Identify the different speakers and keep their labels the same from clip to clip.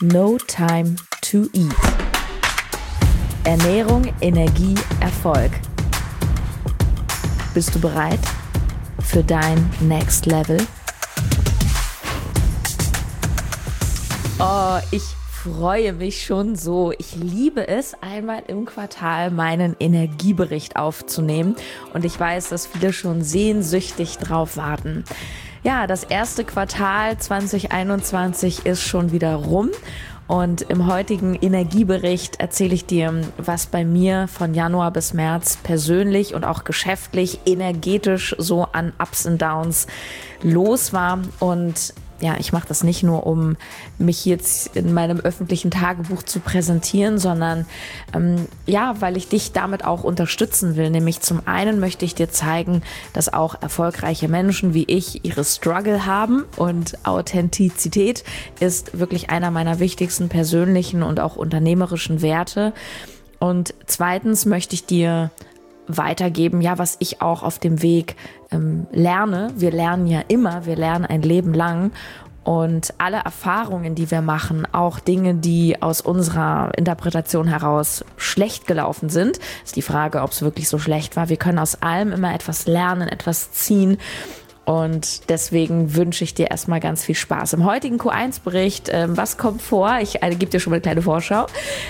Speaker 1: No Time to Eat. Ernährung, Energie, Erfolg. Bist du bereit für dein Next Level? Oh, ich freue mich schon so. Ich liebe es, einmal im Quartal meinen Energiebericht aufzunehmen. Und ich weiß, dass viele schon sehnsüchtig drauf warten. Ja, das erste Quartal 2021 ist schon wieder rum. Und im heutigen Energiebericht erzähle ich dir, was bei mir von Januar bis März persönlich und auch geschäftlich, energetisch so an Ups und Downs los war. Und ja, ich mache das nicht nur, um mich jetzt in meinem öffentlichen Tagebuch zu präsentieren, sondern weil ich dich damit auch unterstützen will. Nämlich zum einen möchte ich dir zeigen, dass auch erfolgreiche Menschen wie ich ihre Struggle haben, und Authentizität ist wirklich einer meiner wichtigsten persönlichen und auch unternehmerischen Werte. Und zweitens möchte ich dir weitergeben, was ich auch auf dem Weg lerne. Wir lernen ja immer, wir lernen ein Leben lang, und alle Erfahrungen, die wir machen, auch Dinge, die aus unserer Interpretation heraus schlecht gelaufen sind, ist die Frage, ob es wirklich so schlecht war. Wir können aus allem immer etwas lernen, etwas ziehen. Und deswegen wünsche ich dir erstmal ganz viel Spaß. Im heutigen Q1-Bericht, was kommt vor? Ich gebe dir schon mal eine kleine Vorschau.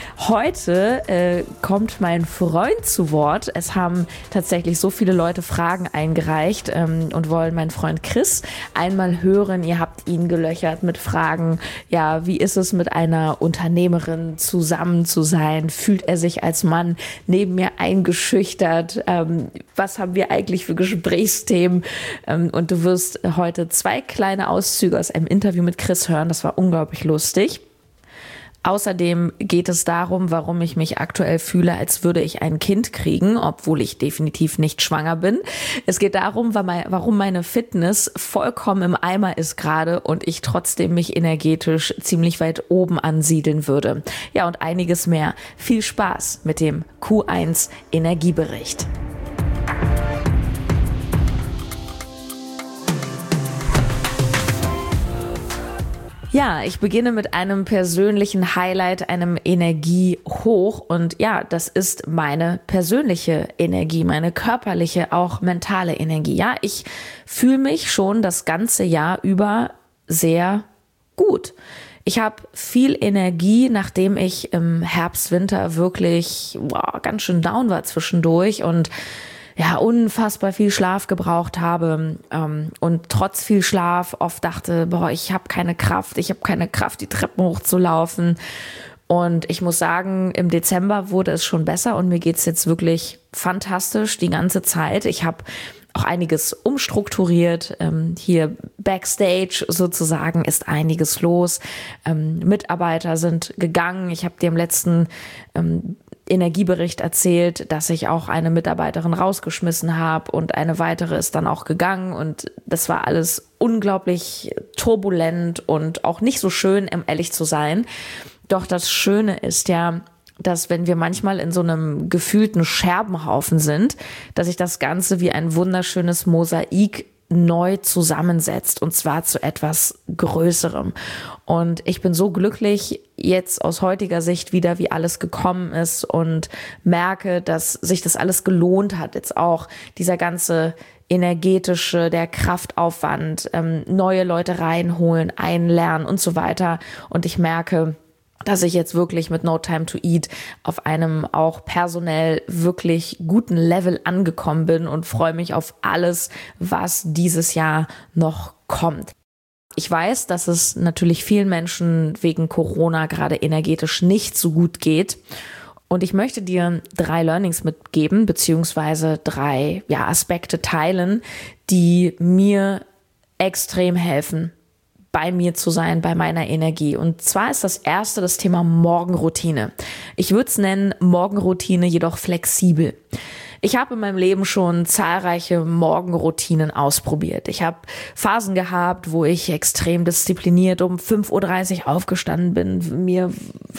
Speaker 1: Heute kommt mein Freund zu Wort. Es haben tatsächlich so viele Leute Fragen eingereicht und wollen meinen Freund Chris einmal hören. Ihr habt ihn gelöchert mit Fragen. Ja, wie ist es, mit einer Unternehmerin zusammen zu sein? Fühlt er sich als Mann neben mir eingeschüchtert? Was haben wir eigentlich für Gesprächsthemen? Und du wirst heute 2 kleine Auszüge aus einem Interview mit Chris hören. Das war unglaublich lustig. Außerdem geht es darum, warum ich mich aktuell fühle, als würde ich ein Kind kriegen, obwohl ich definitiv nicht schwanger bin. Es geht darum, warum meine Fitness vollkommen im Eimer ist gerade und ich trotzdem mich energetisch ziemlich weit oben ansiedeln würde. Ja, und einiges mehr. Viel Spaß mit dem Q1 Energiebericht. Ja, ich beginne mit einem persönlichen Highlight, einem Energiehoch, und ja, das ist meine persönliche Energie, meine körperliche, auch mentale Energie. Ja, ich fühle mich schon das ganze Jahr über sehr gut. Ich habe viel Energie, nachdem ich im Herbst, Winter wirklich ganz schön down war zwischendurch und unfassbar viel Schlaf gebraucht habe und trotz viel Schlaf oft dachte, ich habe keine Kraft, die Treppen hochzulaufen. Und ich muss sagen, im Dezember wurde es schon besser und mir geht's jetzt wirklich fantastisch die ganze Zeit. Ich habe auch einiges umstrukturiert. Hier Backstage sozusagen ist einiges los. Mitarbeiter sind gegangen. Ich habe dir im letzten Energiebericht erzählt, dass ich auch eine Mitarbeiterin rausgeschmissen habe und eine weitere ist dann auch gegangen, und das war alles unglaublich turbulent und auch nicht so schön, um ehrlich zu sein. Doch das Schöne ist ja, dass wenn wir manchmal in so einem gefühlten Scherbenhaufen sind, dass sich das Ganze wie ein wunderschönes Mosaik neu zusammensetzt, und zwar zu etwas Größerem. Und ich bin so glücklich jetzt aus heutiger Sicht wieder, wie alles gekommen ist, und merke, dass sich das alles gelohnt hat. Jetzt auch dieser ganze energetische, der Kraftaufwand, neue Leute reinholen, einlernen und so weiter. Und ich merke, dass ich jetzt wirklich mit No Time to Eat auf einem auch personell wirklich guten Level angekommen bin und freue mich auf alles, was dieses Jahr noch kommt. Ich weiß, dass es natürlich vielen Menschen wegen Corona gerade energetisch nicht so gut geht. Und ich möchte dir 3 Learnings mitgeben, beziehungsweise 3 Aspekte teilen, die mir extrem helfen, bei mir zu sein, bei meiner Energie. Und zwar ist das erste das Thema Morgenroutine. Ich würde es nennen Morgenroutine, jedoch flexibel. Ich habe in meinem Leben schon zahlreiche Morgenroutinen ausprobiert. Ich habe Phasen gehabt, wo ich extrem diszipliniert um 5:30 Uhr aufgestanden bin, mir,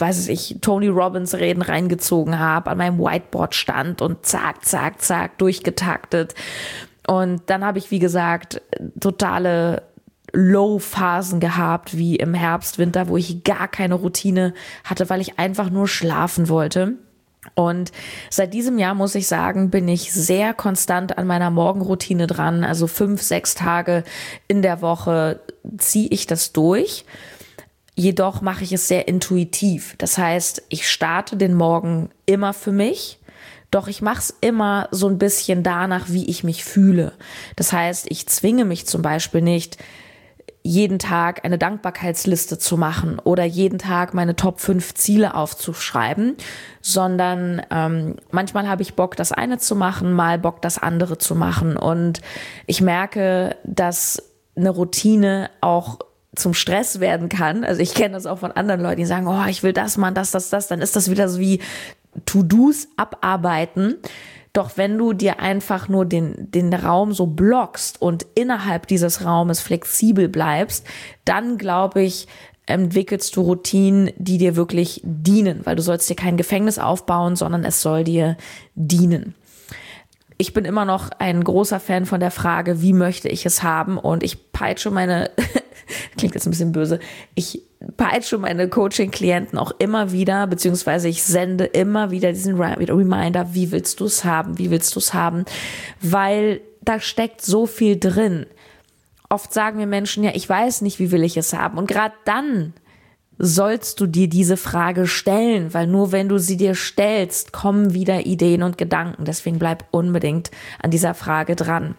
Speaker 1: Tony Robbins Reden reingezogen habe, an meinem Whiteboard stand und zack, zack, zack, durchgetaktet. Und dann habe ich, wie gesagt, totale Low-Phasen gehabt, wie im Herbst, Winter, wo ich gar keine Routine hatte, weil ich einfach nur schlafen wollte. Und seit diesem Jahr, muss ich sagen, bin ich sehr konstant an meiner Morgenroutine dran. Also 5-6 Tage in der Woche ziehe ich das durch. Jedoch mache ich es sehr intuitiv. Das heißt, ich starte den Morgen immer für mich. Doch ich mache es immer so ein bisschen danach, wie ich mich fühle. Das heißt, ich zwinge mich zum Beispiel nicht, jeden Tag eine Dankbarkeitsliste zu machen oder jeden Tag meine Top 5 Ziele aufzuschreiben, sondern manchmal habe ich Bock, das eine zu machen, mal Bock, das andere zu machen. Und ich merke, dass eine Routine auch zum Stress werden kann. Also ich kenne das auch von anderen Leuten, die sagen, oh, ich will das machen, das. Dann ist das wieder so wie To-Dos abarbeiten. Doch wenn du dir einfach nur den Raum so blockst und innerhalb dieses Raumes flexibel bleibst, dann glaube ich, entwickelst du Routinen, die dir wirklich dienen, weil du sollst dir kein Gefängnis aufbauen, sondern es soll dir dienen. Ich bin immer noch ein großer Fan von der Frage, wie möchte ich es haben? Und ich peitsche meine, klingt jetzt ein bisschen böse, ich peitsche meine Coaching-Klienten auch immer wieder, beziehungsweise ich sende immer wieder diesen Reminder, wie willst du es haben, weil da steckt so viel drin. Oft sagen mir Menschen, ja, ich weiß nicht, wie will ich es haben, und gerade dann sollst du dir diese Frage stellen, weil nur wenn du sie dir stellst, kommen wieder Ideen und Gedanken, deswegen bleib unbedingt an dieser Frage dran.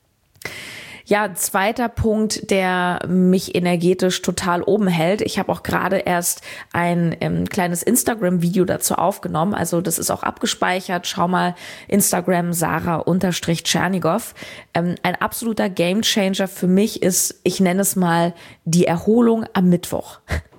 Speaker 1: Ja, zweiter Punkt, der mich energetisch total oben hält. Ich habe auch gerade erst ein kleines Instagram-Video dazu aufgenommen. Also das ist auch abgespeichert. Schau mal, Instagram Sarah_Tschernigow. Ein absoluter Gamechanger für mich ist, ich nenne es mal, die Erholung am Mittwoch.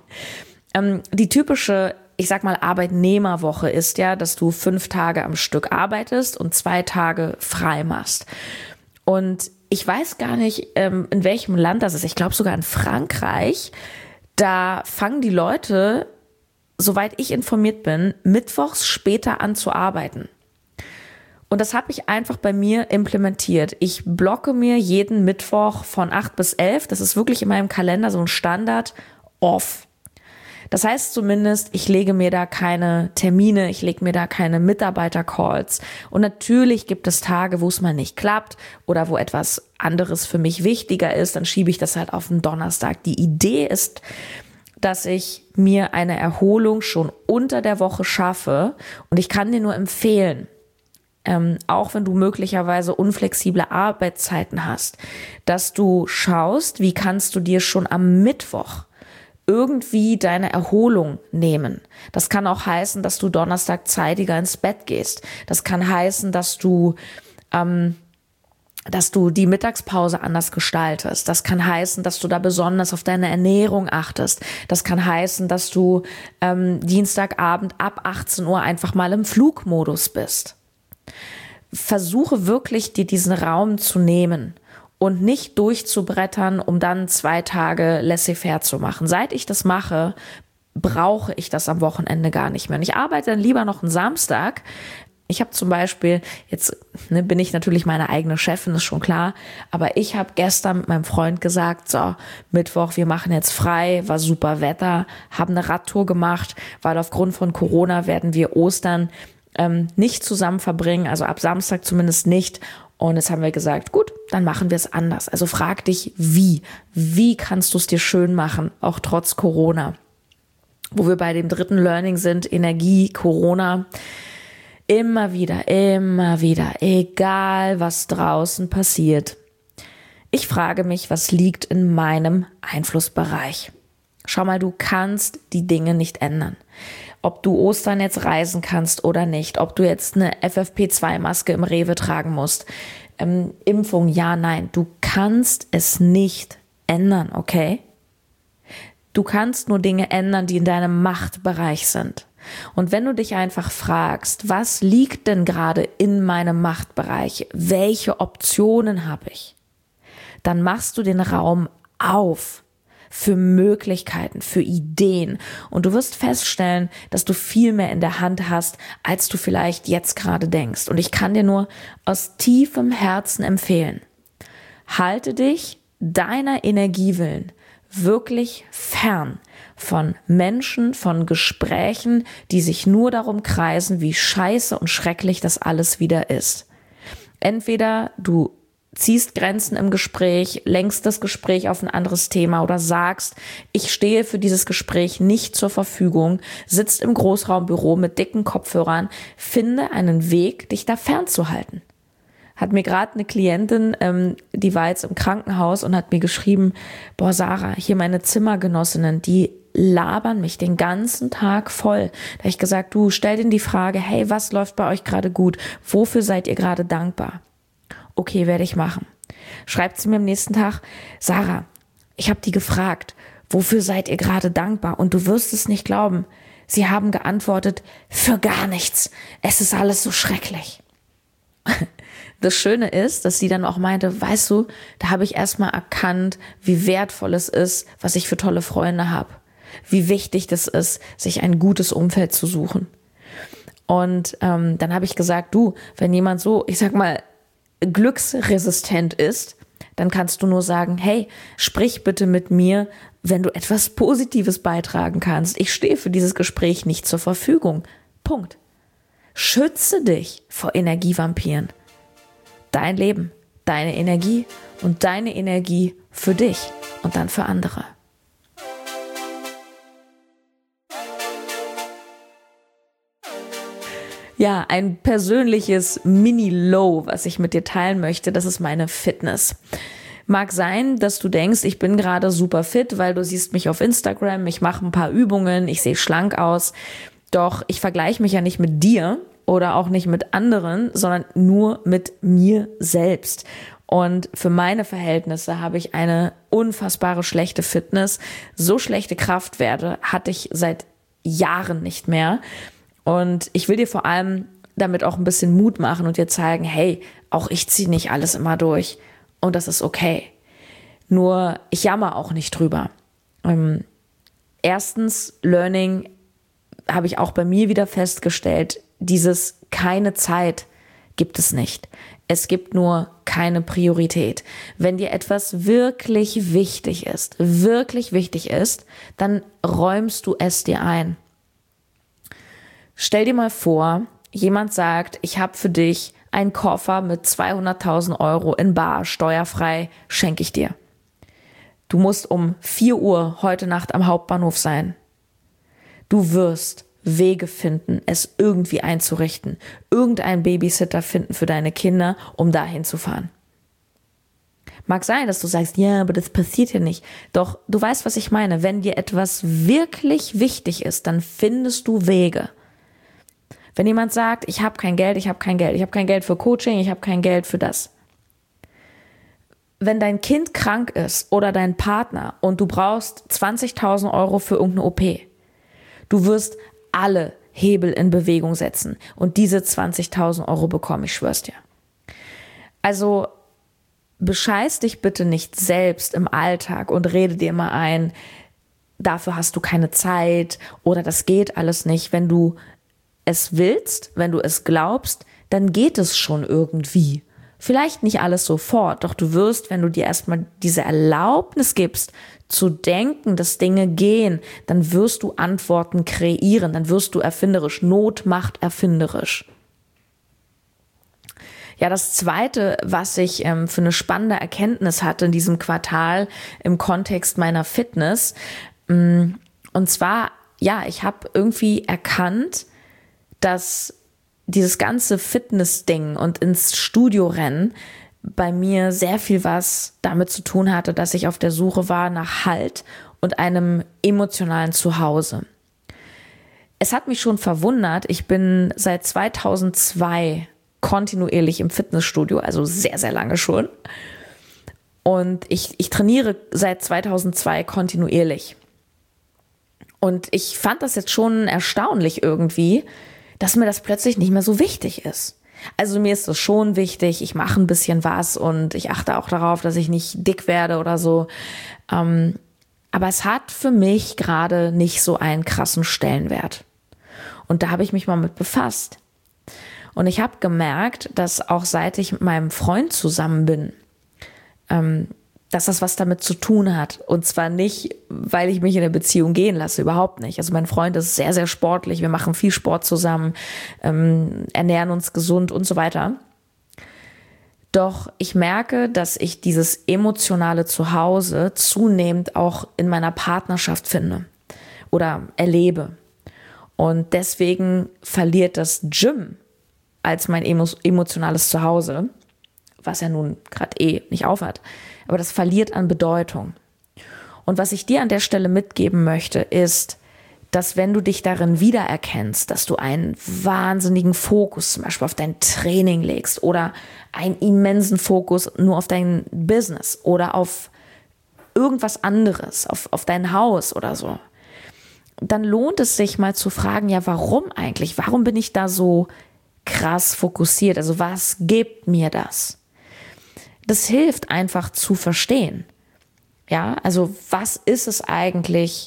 Speaker 1: Die typische, ich sag mal, Arbeitnehmerwoche ist ja, dass du 5 Tage am Stück arbeitest und 2 Tage frei machst. Und ich weiß gar nicht, in welchem Land das ist. Ich glaube sogar in Frankreich. Da fangen die Leute, soweit ich informiert bin, mittwochs später an zu arbeiten. Und das habe ich einfach bei mir implementiert. Ich blocke mir jeden Mittwoch von 8 bis 11. Das ist wirklich in meinem Kalender so ein Standard off. Das heißt zumindest, ich lege mir da keine Termine, ich lege mir da keine Mitarbeiter-Calls. Und natürlich gibt es Tage, wo es mal nicht klappt oder wo etwas anderes für mich wichtiger ist, dann schiebe ich das halt auf den Donnerstag. Die Idee ist, dass ich mir eine Erholung schon unter der Woche schaffe, und ich kann dir nur empfehlen, auch wenn du möglicherweise unflexible Arbeitszeiten hast, dass du schaust, wie kannst du dir schon am Mittwoch irgendwie deine Erholung nehmen. Das kann auch heißen, dass du Donnerstag zeitiger ins Bett gehst. Das kann heißen, dass du die Mittagspause anders gestaltest. Das kann heißen, dass du da besonders auf deine Ernährung achtest. Das kann heißen, dass du Dienstagabend ab 18 Uhr einfach mal im Flugmodus bist. Versuche wirklich, dir diesen Raum zu nehmen und nicht durchzubrettern, um dann 2 Tage laissez-faire zu machen. Seit ich das mache, brauche ich das am Wochenende gar nicht mehr. Und ich arbeite dann lieber noch einen Samstag. Ich habe zum Beispiel, jetzt bin ich natürlich meine eigene Chefin, ist schon klar, aber ich habe gestern mit meinem Freund gesagt, so, Mittwoch, wir machen jetzt frei, war super Wetter, haben eine Radtour gemacht, weil aufgrund von Corona werden wir Ostern nicht zusammen verbringen, also ab Samstag zumindest nicht. Und jetzt haben wir gesagt, gut, dann machen wir es anders. Also frag dich, wie? Wie kannst du es dir schön machen, auch trotz Corona? Wo wir bei dem dritten Learning sind, Energie, Corona. Immer wieder, egal was draußen passiert. Ich frage mich, was liegt in meinem Einflussbereich? Schau mal, du kannst die Dinge nicht ändern. Ob du Ostern jetzt reisen kannst oder nicht, ob du jetzt eine FFP2-Maske im Rewe tragen musst, Impfung, ja, nein, du kannst es nicht ändern, okay? Du kannst nur Dinge ändern, die in deinem Machtbereich sind. Und wenn du dich einfach fragst, was liegt denn gerade in meinem Machtbereich, welche Optionen habe ich, dann machst du den Raum auf für Möglichkeiten, für Ideen. Und du wirst feststellen, dass du viel mehr in der Hand hast, als du vielleicht jetzt gerade denkst. Und ich kann dir nur aus tiefem Herzen empfehlen, halte dich deiner Energie willen wirklich fern von Menschen, von Gesprächen, die sich nur darum kreisen, wie scheiße und schrecklich das alles wieder ist. Entweder du ziehst Grenzen im Gespräch, lenkst das Gespräch auf ein anderes Thema oder sagst, ich stehe für dieses Gespräch nicht zur Verfügung, sitzt im Großraumbüro mit dicken Kopfhörern, finde einen Weg, dich da fernzuhalten. Hat mir gerade eine Klientin, die war jetzt im Krankenhaus und hat mir geschrieben, boah Sarah, hier meine Zimmergenossinnen, die labern mich den ganzen Tag voll. Da habe ich gesagt, du, stell denen die Frage, hey, was läuft bei euch gerade gut? Wofür seid ihr gerade dankbar? Okay, werde ich machen. Schreibt sie mir am nächsten Tag, Sarah, ich habe die gefragt, wofür seid ihr gerade dankbar? Und du wirst es nicht glauben. Sie haben geantwortet, für gar nichts. Es ist alles so schrecklich. Das Schöne ist, dass sie dann auch meinte, weißt du, da habe ich erstmal erkannt, wie wertvoll es ist, was ich für tolle Freunde habe. Wie wichtig das ist, sich ein gutes Umfeld zu suchen. Und dann habe ich gesagt, du, wenn jemand so, ich sag mal, glücksresistent ist, dann kannst du nur sagen, hey, sprich bitte mit mir, wenn du etwas Positives beitragen kannst. Ich stehe für dieses Gespräch nicht zur Verfügung. Punkt. Schütze dich vor Energievampiren. Dein Leben, deine Energie und deine Energie für dich und dann für andere. Ja, ein persönliches Mini-Low, was ich mit dir teilen möchte, das ist meine Fitness. Mag sein, dass du denkst, ich bin gerade super fit, weil du siehst mich auf Instagram, ich mache ein paar Übungen, ich sehe schlank aus. Doch ich vergleiche mich ja nicht mit dir oder auch nicht mit anderen, sondern nur mit mir selbst. Und für meine Verhältnisse habe ich eine unfassbare schlechte Fitness. So schlechte Kraftwerte hatte ich seit Jahren nicht mehr. Und ich will dir vor allem damit auch ein bisschen Mut machen und dir zeigen, hey, auch ich ziehe nicht alles immer durch und das ist okay. Nur ich jammer auch nicht drüber. Erstens, Learning habe ich auch bei mir wieder festgestellt, dieses keine Zeit gibt es nicht. Es gibt nur keine Priorität. Wenn dir etwas wirklich wichtig ist, dann räumst du es dir ein. Stell dir mal vor, jemand sagt, ich habe für dich einen Koffer mit 200.000 Euro in bar, steuerfrei, schenke ich dir. Du musst um 4 Uhr heute Nacht am Hauptbahnhof sein. Du wirst Wege finden, es irgendwie einzurichten, irgendeinen Babysitter finden für deine Kinder, um dahin zu fahren. Mag sein, dass du sagst, ja, aber das passiert ja nicht. Doch du weißt, was ich meine. Wenn dir etwas wirklich wichtig ist, dann findest du Wege. Wenn jemand sagt, ich habe kein Geld für Coaching, ich habe kein Geld für das. Wenn dein Kind krank ist oder dein Partner und du brauchst 20.000 Euro für irgendeine OP, du wirst alle Hebel in Bewegung setzen und diese 20.000 Euro bekommen, ich schwör's dir. Also bescheiß dich bitte nicht selbst im Alltag und rede dir mal ein, dafür hast du keine Zeit oder das geht alles nicht. Wenn du es willst, wenn du es glaubst, dann geht es schon irgendwie. Vielleicht nicht alles sofort, doch du wirst, wenn du dir erstmal diese Erlaubnis gibst, zu denken, dass Dinge gehen, dann wirst du Antworten kreieren, dann wirst du erfinderisch. Not macht erfinderisch. Ja, das Zweite, was ich für eine spannende Erkenntnis hatte in diesem Quartal im Kontext meiner Fitness, und zwar, ja, ich habe irgendwie erkannt, dass dieses ganze Fitness-Ding und ins Studio rennen bei mir sehr viel was damit zu tun hatte, dass ich auf der Suche war nach Halt und einem emotionalen Zuhause. Es hat mich schon verwundert, ich bin seit 2002 kontinuierlich im Fitnessstudio, also sehr, sehr lange schon. Und ich trainiere seit 2002 kontinuierlich. Und ich fand das jetzt schon erstaunlich irgendwie, dass mir das plötzlich nicht mehr so wichtig ist. Also mir ist das schon wichtig, ich mache ein bisschen was und ich achte auch darauf, dass ich nicht dick werde oder so. Aber es hat für mich gerade nicht so einen krassen Stellenwert. Und da habe ich mich mal mit befasst. Und ich habe gemerkt, dass auch seit ich mit meinem Freund zusammen bin, dass das was damit zu tun hat. Und zwar nicht, weil ich mich in der Beziehung gehen lasse, überhaupt nicht. Also mein Freund ist sehr, sehr sportlich, wir machen viel Sport zusammen, ernähren uns gesund und so weiter. Doch ich merke, dass ich dieses emotionale Zuhause zunehmend auch in meiner Partnerschaft finde oder erlebe. Und deswegen verliert das Gym als mein emotionales Zuhause, was ja nun gerade nicht aufhat, aber das verliert an Bedeutung. Und was ich dir an der Stelle mitgeben möchte, ist, dass wenn du dich darin wiedererkennst, dass du einen wahnsinnigen Fokus zum Beispiel auf dein Training legst oder einen immensen Fokus nur auf dein Business oder auf irgendwas anderes, auf dein Haus oder so, dann lohnt es sich mal zu fragen, ja, warum eigentlich? Warum bin ich da so krass fokussiert? Also was gibt mir das? Das hilft einfach zu verstehen. Ja, also was ist es eigentlich?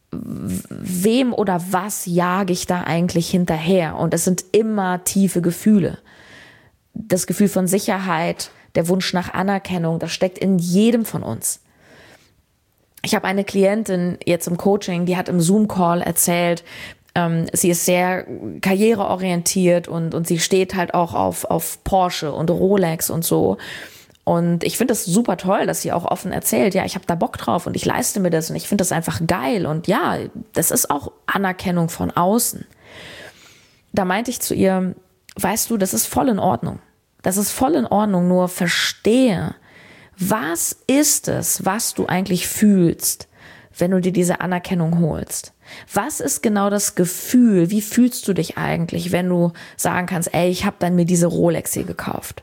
Speaker 1: Wem oder was jage ich da eigentlich hinterher? Und es sind immer tiefe Gefühle. Das Gefühl von Sicherheit, der Wunsch nach Anerkennung, das steckt in jedem von uns. Ich habe eine Klientin jetzt im Coaching, die hat im Zoom-Call erzählt, sie ist sehr karriereorientiert und sie steht halt auch auf Porsche und Rolex und so. Und ich finde das super toll, dass sie auch offen erzählt, ja, ich habe da Bock drauf und ich leiste mir das und ich finde das einfach geil. Und ja, das ist auch Anerkennung von außen. Da meinte ich zu ihr, weißt du, das ist voll in Ordnung. Das ist voll in Ordnung, nur verstehe, was ist es, was du eigentlich fühlst, wenn du dir diese Anerkennung holst? Was ist genau das Gefühl? Wie fühlst du dich eigentlich, wenn du sagen kannst, ey, ich habe dann mir diese Rolex hier gekauft?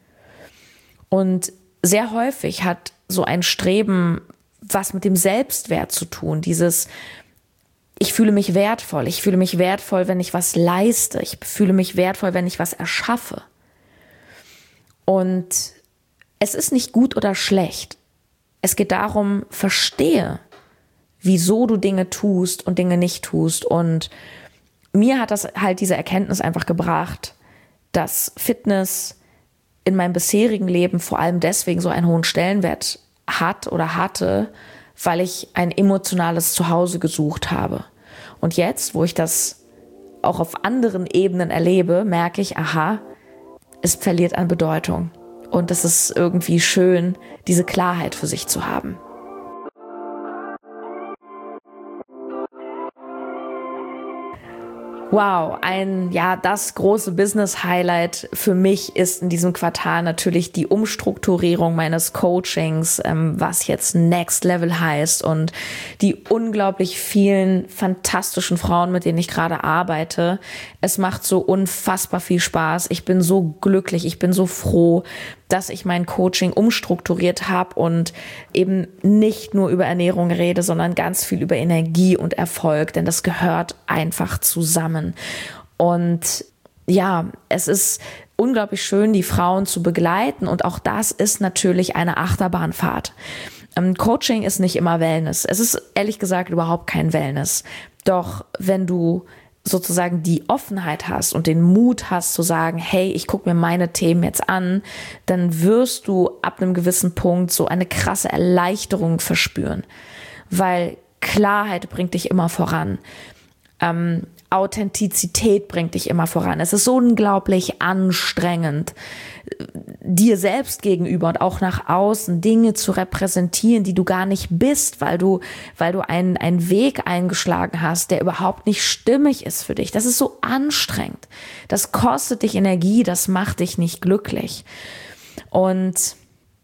Speaker 1: Und sehr häufig hat so ein Streben was mit dem Selbstwert zu tun. Dieses, ich fühle mich wertvoll. Ich fühle mich wertvoll, wenn ich was leiste. Ich fühle mich wertvoll, wenn ich was erschaffe. Und es ist nicht gut oder schlecht. Es geht darum, verstehe, wieso du Dinge tust und Dinge nicht tust. Und mir hat das halt diese Erkenntnis einfach gebracht, dass Fitness in meinem bisherigen Leben vor allem deswegen so einen hohen Stellenwert hat oder hatte, weil ich ein emotionales Zuhause gesucht habe. Und jetzt, wo ich das auch auf anderen Ebenen erlebe, merke ich, aha, es verliert an Bedeutung. Und es ist irgendwie schön, diese Klarheit für sich zu haben. Wow, das große Business-Highlight für mich ist in diesem Quartal natürlich die Umstrukturierung meines Coachings, was jetzt Next Level heißt, und die unglaublich vielen fantastischen Frauen, mit denen ich gerade arbeite. Es macht so unfassbar viel Spaß. Ich bin so glücklich, ich bin so froh, dass ich mein Coaching umstrukturiert habe und eben nicht nur über Ernährung rede, sondern ganz viel über Energie und Erfolg, denn das gehört einfach zusammen. Und ja, es ist unglaublich schön, die Frauen zu begleiten, und auch das ist natürlich eine Achterbahnfahrt. Coaching ist nicht immer Wellness. Es ist ehrlich gesagt überhaupt kein Wellness. Doch wenn du sozusagen die Offenheit hast und den Mut hast zu sagen, hey, ich gucke mir meine Themen jetzt an, dann wirst du ab einem gewissen Punkt so eine krasse Erleichterung verspüren, weil Klarheit bringt dich immer voran. Authentizität bringt dich immer voran. Es ist so unglaublich anstrengend, dir selbst gegenüber und auch nach außen Dinge zu repräsentieren, die du gar nicht bist, weil du einen Weg eingeschlagen hast, der überhaupt nicht stimmig ist für dich. Das ist so anstrengend. Das kostet dich Energie, das macht dich nicht glücklich. Und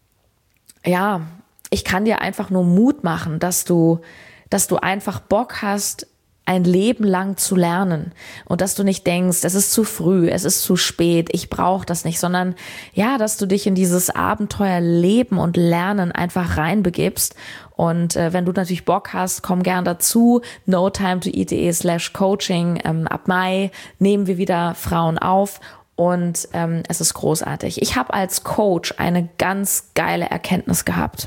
Speaker 1: ja, ich kann dir einfach nur Mut machen, dass du einfach Bock hast, ein Leben lang zu lernen, und dass du nicht denkst, es ist zu früh, es ist zu spät, ich brauche das nicht, sondern ja, dass du dich in dieses Abenteuer Leben und Lernen einfach reinbegibst. Und wenn du natürlich Bock hast, komm gern dazu, notimetoeat.de/coaching. Ab Mai nehmen wir wieder Frauen auf, und es ist großartig. Ich habe als Coach eine ganz geile Erkenntnis gehabt.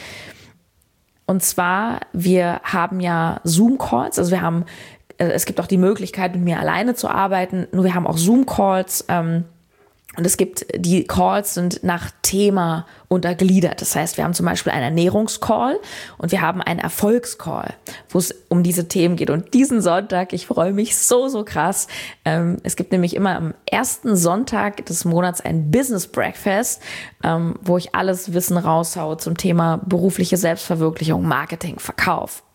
Speaker 1: Und zwar, wir haben ja Zoom-Calls, also es gibt auch die Möglichkeit, mit mir alleine zu arbeiten, nur wir haben auch Zoom-Calls, Und es gibt, die Calls sind nach Thema untergliedert. Das heißt, wir haben zum Beispiel einen Ernährungscall und wir haben einen Erfolgscall, wo es um diese Themen geht. Und diesen Sonntag, ich freue mich so krass. Es gibt nämlich immer am ersten Sonntag des Monats ein Business Breakfast, wo ich alles Wissen raushaue zum Thema berufliche Selbstverwirklichung, Marketing, Verkauf.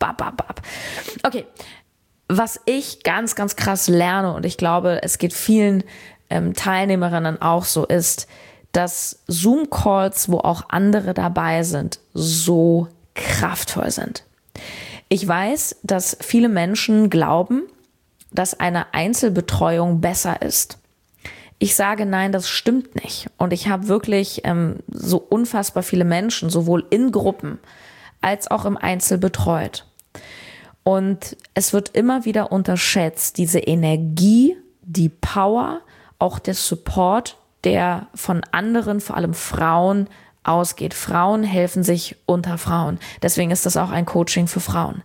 Speaker 1: Okay, was ich ganz krass lerne, und ich glaube, es geht vielen Teilnehmerinnen auch so, ist, dass Zoom-Calls, wo auch andere dabei sind, so kraftvoll sind. Ich weiß, dass viele Menschen glauben, dass eine Einzelbetreuung besser ist. Ich sage nein, das stimmt nicht. Und ich habe wirklich so unfassbar viele Menschen, sowohl in Gruppen als auch im Einzel betreut. Und es wird immer wieder unterschätzt, diese Energie, die Power, auch der Support, der von anderen, vor allem Frauen, ausgeht. Frauen helfen sich unter Frauen. Deswegen ist das auch ein Coaching für Frauen.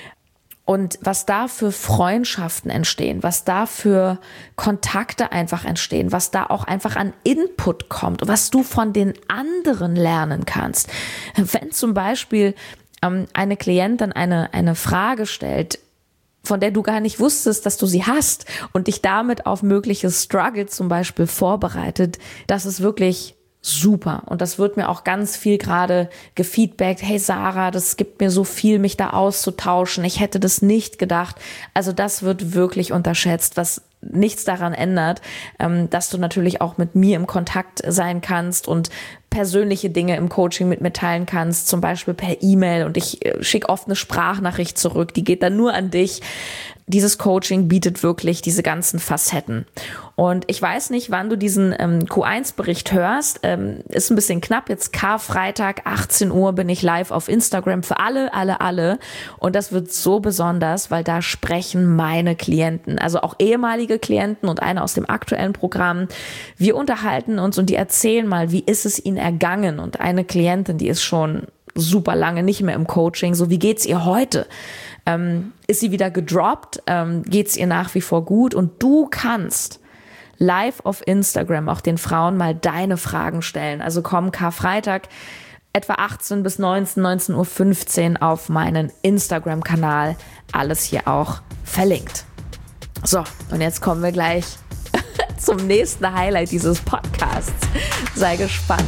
Speaker 1: Und was da für Freundschaften entstehen, was da für Kontakte einfach entstehen, was da auch einfach an Input kommt, was du von den anderen lernen kannst. Wenn zum Beispiel eine Klientin eine Frage stellt, von der du gar nicht wusstest, dass du sie hast und dich damit auf mögliche Struggles zum Beispiel vorbereitet, das ist wirklich super. Und das wird mir auch ganz viel gerade gefeedbackt. Hey Sarah, das gibt mir so viel, mich da auszutauschen. Ich hätte das nicht gedacht. Also das wird wirklich unterschätzt, was nichts daran ändert, dass du natürlich auch mit mir im Kontakt sein kannst und persönliche Dinge im Coaching mit mir teilen kannst, zum Beispiel per E-Mail, und ich schicke oft eine Sprachnachricht zurück, die geht dann nur an dich. Dieses Coaching bietet wirklich diese ganzen Facetten. Und ich weiß nicht, wann du diesen Q1-Bericht hörst. Ist ein bisschen knapp. Jetzt Karfreitag, 18 Uhr bin ich live auf Instagram für alle. Und das wird so besonders, weil da sprechen meine Klienten, also auch ehemalige Klienten und eine aus dem aktuellen Programm. Wir unterhalten uns und die erzählen mal, wie ist es ihnen ergangen. Und eine Klientin, die ist schon super lange nicht mehr im Coaching. So, wie geht's ihr heute? Ist sie wieder gedroppt? Geht's ihr nach wie vor gut? Und du kannst live auf Instagram auch den Frauen mal deine Fragen stellen. Also komm Karfreitag etwa 18 bis 19:15 Uhr auf meinen Instagram-Kanal. Alles hier auch verlinkt. So, und jetzt kommen wir gleich zum nächsten Highlight dieses Podcasts. Sei gespannt.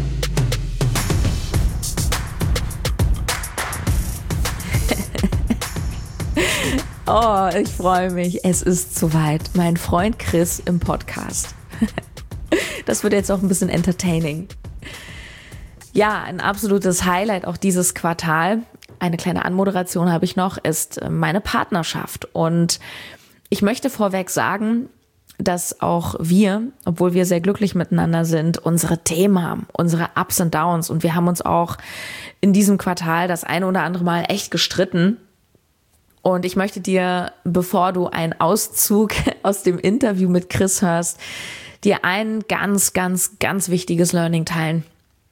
Speaker 1: Oh, ich freue mich. Es ist soweit. Mein Freund Chris im Podcast. Das wird jetzt auch ein bisschen entertaining. Ja, ein absolutes Highlight auch dieses Quartal. Eine kleine Anmoderation habe ich noch, ist meine Partnerschaft. Und ich möchte vorweg sagen, dass auch wir, obwohl wir sehr glücklich miteinander sind, unsere Themen haben, unsere Ups und Downs. Und wir haben uns auch in diesem Quartal das eine oder andere Mal echt gestritten. Und ich möchte dir, bevor du einen Auszug aus dem Interview mit Chris hörst, dir ein ganz wichtiges Learning teilen.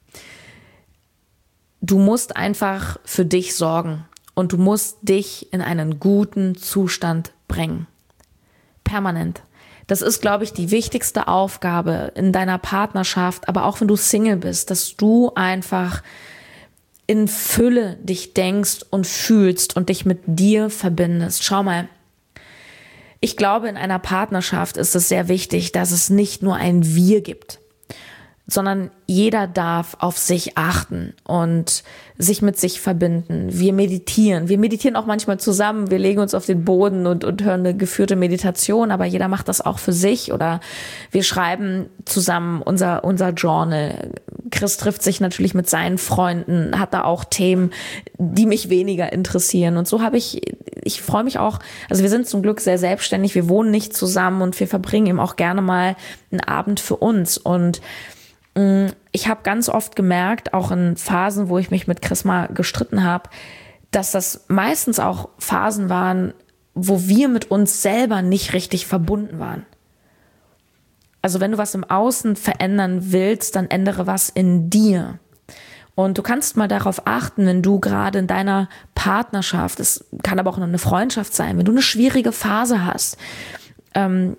Speaker 1: Du musst einfach für dich sorgen und du musst dich in einen guten Zustand bringen. Permanent. Das ist, glaube ich, die wichtigste Aufgabe in deiner Partnerschaft, aber auch wenn du Single bist, dass du einfach in Fülle dich denkst und fühlst und dich mit dir verbindest. Schau mal, ich glaube, in einer Partnerschaft ist es sehr wichtig, dass es nicht nur ein Wir gibt, sondern jeder darf auf sich achten und sich mit sich verbinden. Wir meditieren auch manchmal zusammen, wir legen uns auf den Boden und hören eine geführte Meditation, aber jeder macht das auch für sich, oder wir schreiben zusammen unser Journal. Chris trifft sich natürlich mit seinen Freunden, hat da auch Themen, die mich weniger interessieren, und so ich freue mich auch, also wir sind zum Glück sehr selbstständig, wir wohnen nicht zusammen und wir verbringen eben auch gerne mal einen Abend für uns. Und ich habe ganz oft gemerkt, auch in Phasen, wo ich mich mit Chris mal gestritten habe, dass das meistens auch Phasen waren, wo wir mit uns selber nicht richtig verbunden waren. Also wenn du was im Außen verändern willst, dann ändere was in dir. Und du kannst mal darauf achten, wenn du gerade in deiner Partnerschaft, es kann aber auch eine Freundschaft sein, wenn du eine schwierige Phase hast,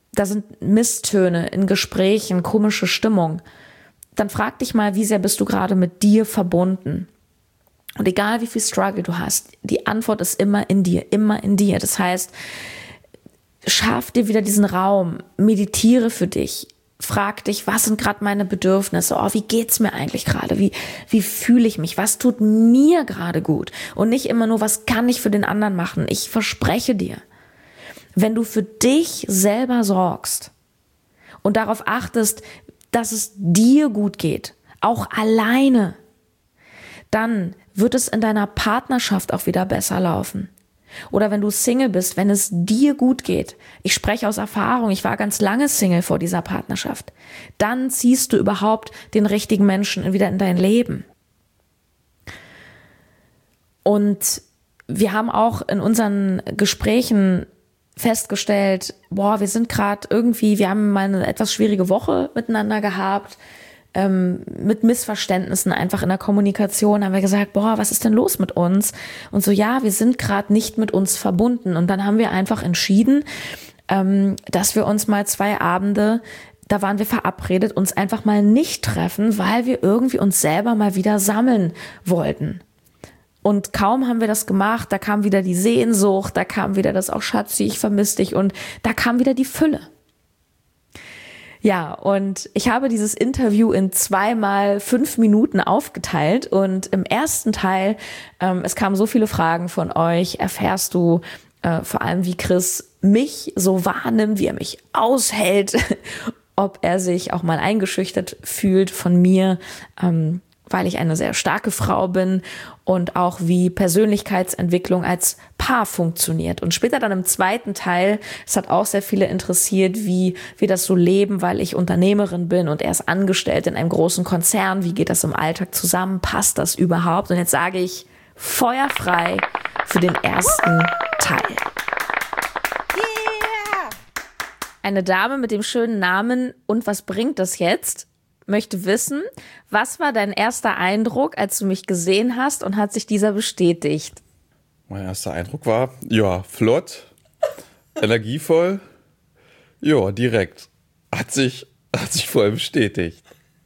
Speaker 1: da sind Misstöne in Gesprächen, komische Stimmung, dann frag dich mal, wie sehr bist du gerade mit dir verbunden? Und egal wie viel Struggle du hast, die Antwort ist immer in dir, immer in dir. Das heißt, schaff dir wieder diesen Raum, meditiere für dich, frag dich, was sind gerade meine Bedürfnisse? Oh, wie geht's mir eigentlich gerade? Wie fühle ich mich? Was tut mir gerade gut? Und nicht immer nur, was kann ich für den anderen machen? Ich verspreche dir, wenn du für dich selber sorgst und darauf achtest, dass es dir gut geht, auch alleine, dann wird es in deiner Partnerschaft auch wieder besser laufen. Oder wenn du Single bist, wenn es dir gut geht, ich spreche aus Erfahrung, ich war ganz lange Single vor dieser Partnerschaft, dann ziehst du überhaupt den richtigen Menschen wieder in dein Leben. Und wir haben auch in unseren Gesprächen festgestellt, wir sind gerade wir haben mal eine etwas schwierige Woche miteinander gehabt, mit Missverständnissen einfach in der Kommunikation haben wir gesagt, was ist denn los mit uns? Und so, ja, wir sind gerade nicht mit uns verbunden. Und dann haben wir einfach entschieden, dass wir uns mal 2 Abende, da waren wir verabredet, uns einfach mal nicht treffen, weil wir irgendwie uns selber mal wieder sammeln wollten. Und kaum haben wir das gemacht, da kam wieder die Sehnsucht, da kam wieder das auch Schatzi, ich vermisse dich und da kam wieder die Fülle. Ja, und ich habe dieses Interview in 2 x 5 Minuten aufgeteilt und im ersten Teil, es kamen so viele Fragen von euch, erfährst du vor allem, wie Chris mich so wahrnimmt, wie er mich aushält, ob er sich auch mal eingeschüchtert fühlt von mir, weil ich eine sehr starke Frau bin und auch wie Persönlichkeitsentwicklung als Paar funktioniert. Und später dann im zweiten Teil, es hat auch sehr viele interessiert, wie wir das so leben, weil ich Unternehmerin bin und er ist angestellt in einem großen Konzern. Wie geht das im Alltag zusammen? Passt das überhaupt? Und jetzt sage ich feuerfrei für den ersten Teil. Yeah! Eine Dame mit dem schönen Namen "Und was bringt das jetzt?" möchte wissen, was war dein erster Eindruck, als du mich gesehen hast und hat sich dieser bestätigt?
Speaker 2: Mein erster Eindruck war, flott, energievoll, direkt. Hat sich voll bestätigt.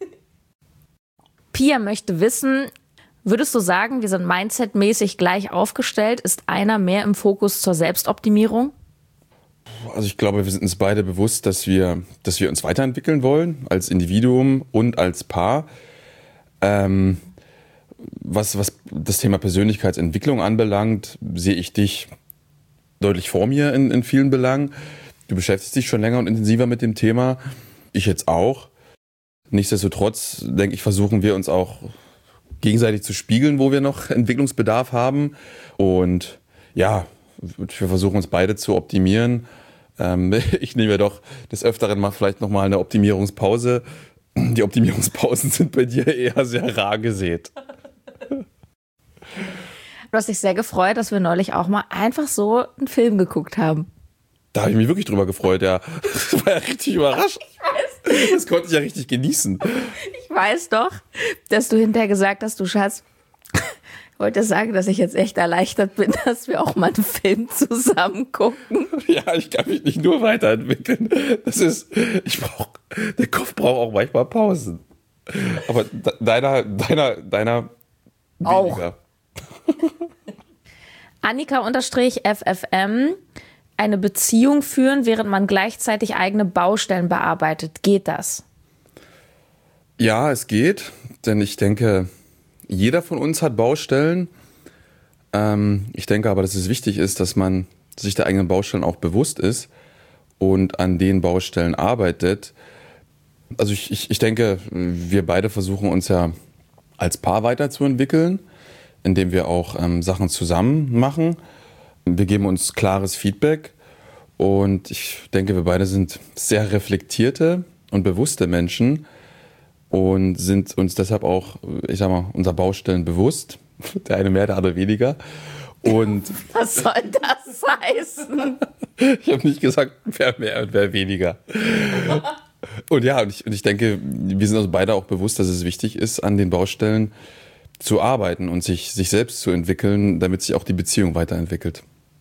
Speaker 1: Pia möchte wissen, würdest du sagen, wir sind mindsetmäßig gleich aufgestellt? Ist einer mehr im Fokus zur Selbstoptimierung?
Speaker 2: Also ich glaube, wir sind uns beide bewusst, dass wir uns weiterentwickeln wollen, als Individuum und als Paar. Was das Thema Persönlichkeitsentwicklung anbelangt, sehe ich dich deutlich vor mir in vielen Belangen. Du beschäftigst dich schon länger und intensiver mit dem Thema. Ich jetzt auch. Nichtsdestotrotz, denke ich, versuchen wir uns auch gegenseitig zu spiegeln, wo wir noch Entwicklungsbedarf haben. Und ja, wir versuchen uns beide zu optimieren. Ich nehme ja doch des Öfteren mal vielleicht nochmal eine Optimierungspause. Die Optimierungspausen sind bei dir eher sehr rar gesät.
Speaker 1: Du hast dich sehr gefreut, dass wir neulich auch mal einfach so einen Film geguckt haben.
Speaker 2: Da habe ich mich wirklich drüber gefreut, ja. Das war ja richtig überrascht. Das konnte ich ja richtig genießen.
Speaker 1: Ich weiß doch, dass du hinterher gesagt hast, du Schatz, ich wollte sagen, dass ich jetzt echt erleichtert bin, dass wir auch mal einen Film zusammen gucken.
Speaker 2: Ja, ich kann mich nicht nur weiterentwickeln. Der Kopf braucht auch manchmal Pausen. Aber deiner
Speaker 1: auch.
Speaker 2: Weniger.
Speaker 1: Annika_FFM, eine Beziehung führen, während man gleichzeitig eigene Baustellen bearbeitet. Geht das?
Speaker 2: Ja, es geht, denn ich denke, jeder von uns hat Baustellen. Ich denke aber, dass es wichtig ist, dass man sich der eigenen Baustellen auch bewusst ist und an den Baustellen arbeitet. Also ich denke, wir beide versuchen uns ja als Paar weiterzuentwickeln, indem wir auch Sachen zusammen machen. Wir geben uns klares Feedback und ich denke, wir beide sind sehr reflektierte und bewusste Menschen und sind uns deshalb auch, unserer Baustellen bewusst. Der eine mehr, der andere weniger. Und
Speaker 1: was soll das heißen?
Speaker 2: Ich habe nicht gesagt, wer mehr und wer weniger. Und ja, und ich denke, wir sind uns beide auch bewusst, dass es wichtig ist, an den Baustellen zu arbeiten und sich selbst zu entwickeln, damit sich auch die Beziehung weiterentwickelt.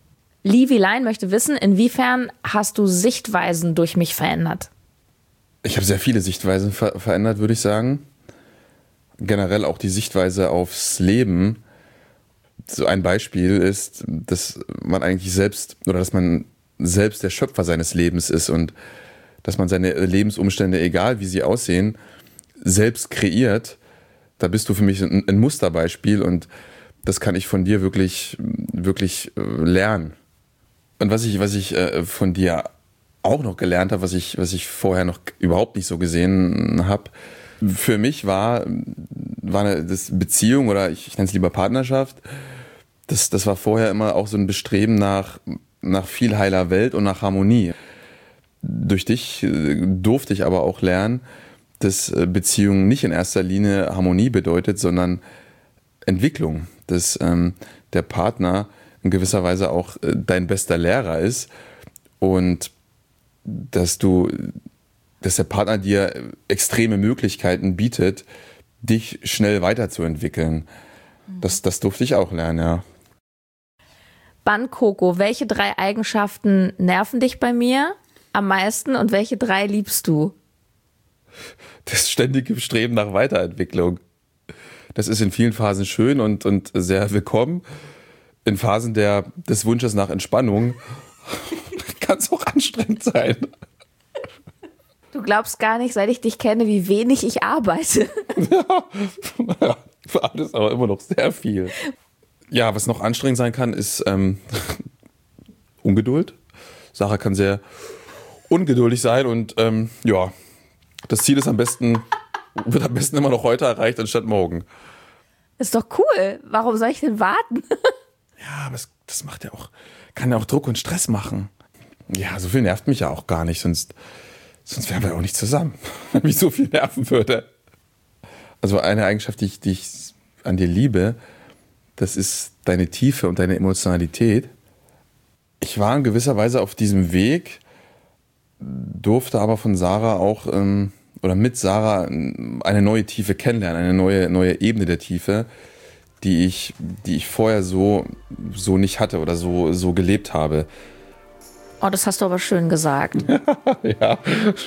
Speaker 1: Livi Lein möchte wissen, inwiefern hast du Sichtweisen durch mich verändert?
Speaker 2: Ich habe sehr viele Sichtweisen verändert, würde ich sagen. Generell auch die Sichtweise aufs Leben. So ein Beispiel ist, dass man eigentlich selbst oder dass man selbst der Schöpfer seines Lebens ist und dass man seine Lebensumstände, egal wie sie aussehen, selbst kreiert. Da bist du für mich ein Musterbeispiel und das kann ich von dir wirklich, wirklich lernen. Und was ich von dir auch noch gelernt habe, was ich vorher noch überhaupt nicht so gesehen habe, für mich war das Beziehung oder ich nenne es lieber Partnerschaft, das war vorher immer auch so ein Bestreben nach viel heiler Welt und nach Harmonie. Durch dich durfte ich aber auch lernen, dass Beziehung nicht in erster Linie Harmonie bedeutet, sondern Entwicklung, dass der Partner in gewisser Weise auch dein bester Lehrer ist und dass der Partner dir extreme Möglichkeiten bietet, dich schnell weiterzuentwickeln. Das durfte ich auch lernen, ja.
Speaker 1: Coco, welche 3 Eigenschaften nerven dich bei mir am meisten und welche 3 liebst du?
Speaker 2: Das ständige Streben nach Weiterentwicklung. Das ist in vielen Phasen schön und sehr willkommen. In Phasen des Wunsches nach Entspannung kann es auch anstrengend sein.
Speaker 1: Du glaubst gar nicht, seit ich dich kenne, wie wenig ich arbeite.
Speaker 2: Ja, das ist aber immer noch sehr viel. Ja, was noch anstrengend sein kann, ist Ungeduld. Sarah kann sehr ungeduldig sein und ja, das Ziel wird am besten immer noch heute erreicht, anstatt morgen.
Speaker 1: Ist doch cool. Warum soll ich denn warten?
Speaker 2: Ja, aber das kann ja auch Druck und Stress machen. Ja, so viel nervt mich ja auch gar nicht, sonst wären wir auch nicht zusammen, wenn mich so viel nerven würde. Also eine Eigenschaft, die ich an dir liebe, das ist deine Tiefe und deine Emotionalität. Ich war in gewisser Weise auf diesem Weg, durfte aber von Sarah auch oder mit Sarah eine neue Tiefe kennenlernen, eine neue Ebene der Tiefe, die ich vorher so nicht hatte oder so gelebt habe.
Speaker 1: Oh, das hast du aber schön gesagt.
Speaker 2: Ja.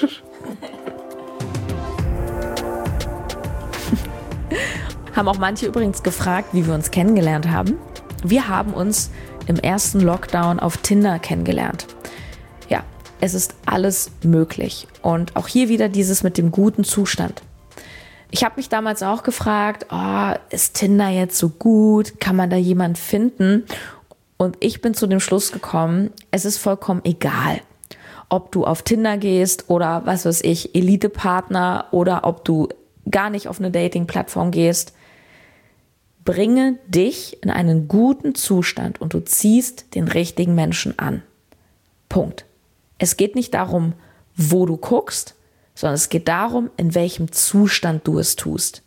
Speaker 1: Haben auch manche übrigens gefragt, wie wir uns kennengelernt haben. Wir haben uns im ersten Lockdown auf Tinder kennengelernt. Ja, es ist alles möglich. Und auch hier wieder dieses mit dem guten Zustand. Ich habe mich damals auch gefragt, ist Tinder jetzt so gut? Kann man da jemanden finden? Und ich bin zu dem Schluss gekommen, es ist vollkommen egal, ob du auf Tinder gehst oder was weiß ich, Elite-Partner oder ob du gar nicht auf eine Dating-Plattform gehst. Bringe dich in einen guten Zustand und du ziehst den richtigen Menschen an. Punkt. Es geht nicht darum, wo du guckst, sondern es geht darum, in welchem Zustand du es tust.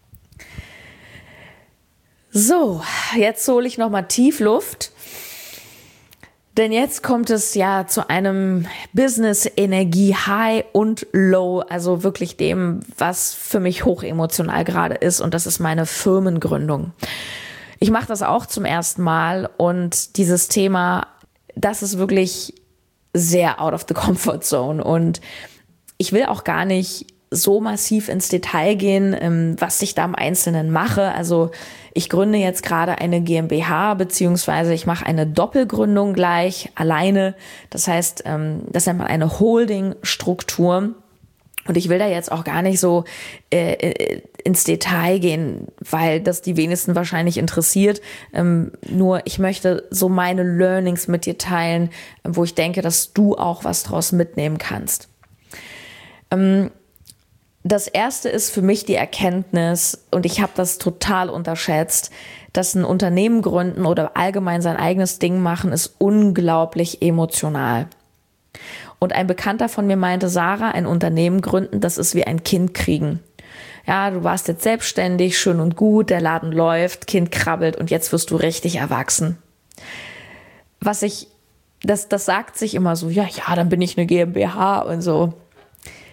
Speaker 1: So, jetzt hole ich nochmal tief Luft. Denn jetzt kommt es ja zu einem Business-Energie-High und Low, also wirklich dem, was für mich hochemotional gerade ist, und das ist meine Firmengründung. Ich mache das auch zum ersten Mal und dieses Thema, das ist wirklich sehr out of the comfort zone und ich will auch gar nicht so massiv ins Detail gehen, was ich da im Einzelnen mache. Also ich gründe jetzt gerade eine GmbH, beziehungsweise ich mache eine Doppelgründung gleich alleine. Das heißt, das nennt man eine Holding-Struktur. Und ich will da jetzt auch gar nicht so ins Detail gehen, weil das die wenigsten wahrscheinlich interessiert. Nur ich möchte so meine Learnings mit dir teilen, wo ich denke, dass du auch was draus mitnehmen kannst. Das erste ist für mich die Erkenntnis, und ich habe das total unterschätzt, dass ein Unternehmen gründen oder allgemein sein eigenes Ding machen, ist unglaublich emotional. Und ein Bekannter von mir meinte, Sarah, ein Unternehmen gründen, das ist wie ein Kind kriegen. Ja, du warst jetzt selbstständig, schön und gut, der Laden läuft, Kind krabbelt und jetzt wirst du richtig erwachsen. Das sagt sich immer so, ja, dann bin ich eine GmbH und so.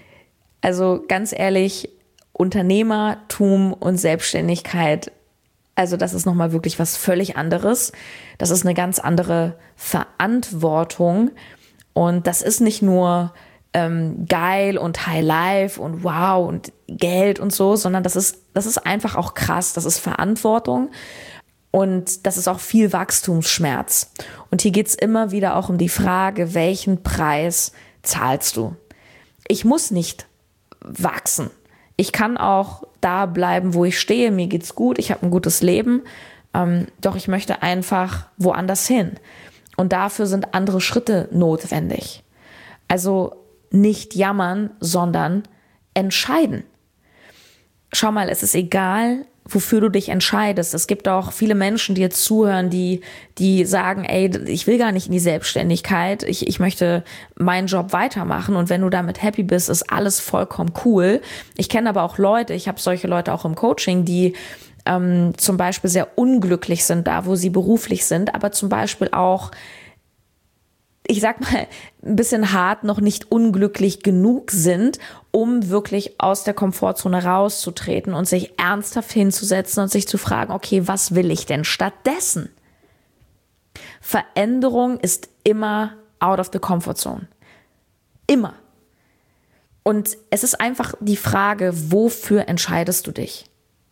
Speaker 1: Also ganz ehrlich, Unternehmertum und Selbstständigkeit Also das ist nochmal wirklich was völlig anderes. Das ist eine ganz andere Verantwortung. Und das ist nicht nur geil und High Life und wow und Geld und so, sondern das ist einfach auch krass. Das ist Verantwortung und das ist auch viel Wachstumsschmerz. Und hier geht's immer wieder auch um die Frage, welchen Preis zahlst du? Ich muss nicht wachsen. Ich kann auch da bleiben, wo ich stehe. Mir geht's gut, ich habe ein gutes Leben. Doch ich möchte einfach woanders hin. Und dafür sind andere Schritte notwendig. Also nicht jammern, sondern entscheiden. Schau mal, es ist egal, wofür du dich entscheidest. Es gibt auch viele Menschen, die jetzt zuhören, die sagen, ey, ich will gar nicht in die Selbstständigkeit. Ich möchte meinen Job weitermachen. Und wenn du damit happy bist, ist alles vollkommen cool. Ich kenne aber auch Leute, ich habe solche Leute auch im Coaching, die zum Beispiel sehr unglücklich sind da, wo sie beruflich sind, aber zum Beispiel auch, ich sag mal, ein bisschen hart noch nicht unglücklich genug sind, um wirklich aus der Komfortzone rauszutreten und sich ernsthaft hinzusetzen und sich zu fragen, okay, was will ich denn stattdessen? Veränderung ist immer out of the comfort zone. Immer. Und es ist einfach die Frage, wofür entscheidest du dich?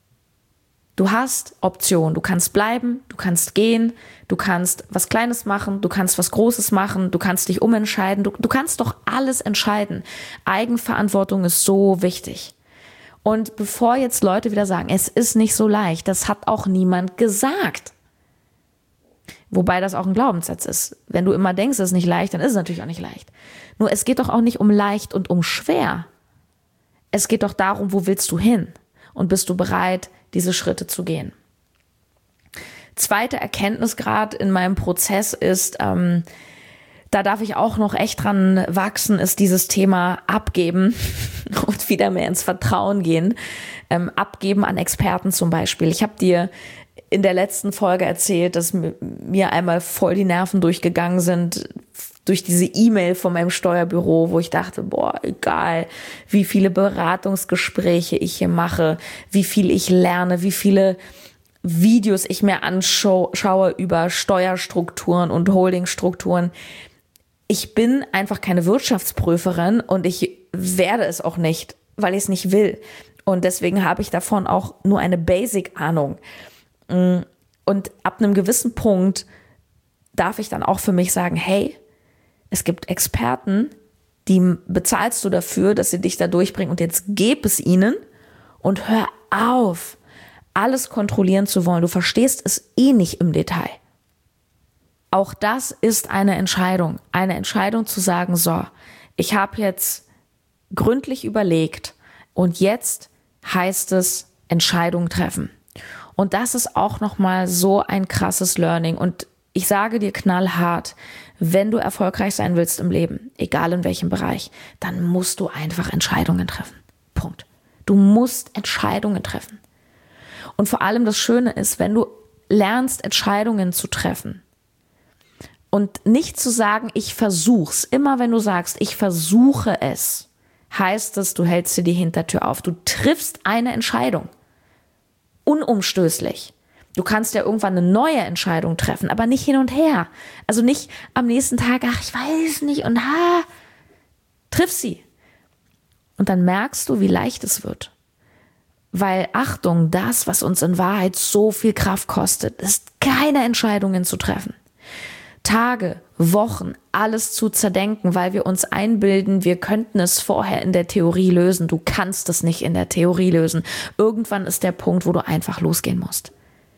Speaker 1: Du hast Optionen. Du kannst bleiben, du kannst gehen, du kannst was Kleines machen, du kannst was Großes machen, du kannst dich umentscheiden. Du kannst doch alles entscheiden. Eigenverantwortung ist so wichtig. Und bevor jetzt Leute wieder sagen, es ist nicht so leicht, das hat auch niemand gesagt. Wobei das auch ein Glaubenssatz ist. Wenn du immer denkst, es ist nicht leicht, dann ist es natürlich auch nicht leicht. Nur es geht doch auch nicht um leicht und um schwer. Es geht doch darum, wo willst du hin? Und bist du bereit, diese Schritte zu gehen? Zweite Erkenntnisgrad in meinem Prozess ist, da darf ich auch noch echt dran wachsen, ist dieses Thema Abgeben und wieder mehr ins Vertrauen gehen. Abgeben an Experten zum Beispiel. Ich habe dir in der letzten Folge erzählt, dass mir einmal voll die Nerven durchgegangen sind durch diese E-Mail von meinem Steuerbüro, wo ich dachte, boah, egal, wie viele Beratungsgespräche ich hier mache, wie viel ich lerne, wie viele Videos ich mir anschaue über Steuerstrukturen und Holdingstrukturen. Ich bin einfach keine Wirtschaftsprüferin und ich werde es auch nicht, weil ich es nicht will. Und deswegen habe ich davon auch nur eine Basic-Ahnung. Und ab einem gewissen Punkt darf ich dann auch für mich sagen, hey, es gibt Experten, die bezahlst du dafür, dass sie dich da durchbringen und jetzt gib es ihnen und hör auf, alles kontrollieren zu wollen. Du verstehst es eh nicht im Detail. Auch das ist eine Entscheidung zu sagen, so, ich habe jetzt gründlich überlegt und jetzt heißt es Entscheidung treffen. Und das ist auch nochmal so ein krasses Learning. Und ich sage dir knallhart, wenn du erfolgreich sein willst im Leben, egal in welchem Bereich, dann musst du einfach Entscheidungen treffen. Punkt. Du musst Entscheidungen treffen. Und vor allem das Schöne ist, wenn du lernst, Entscheidungen zu treffen und nicht zu sagen, ich versuch's. Immer wenn du sagst, ich versuche es, heißt es, du hältst dir die Hintertür auf. Du triffst eine Entscheidung. Unumstößlich. Du kannst ja irgendwann eine neue Entscheidung treffen, aber nicht hin und her. Also nicht am nächsten Tag, ach, ich weiß nicht und triff sie. Und dann merkst du, wie leicht es wird. Weil, Achtung, das, was uns in Wahrheit so viel Kraft kostet, ist keine Entscheidungen zu treffen. Tage, Wochen, alles zu zerdenken, weil wir uns einbilden, wir könnten es vorher in der Theorie lösen. Du kannst es nicht in der Theorie lösen. Irgendwann ist der Punkt, wo du einfach losgehen musst.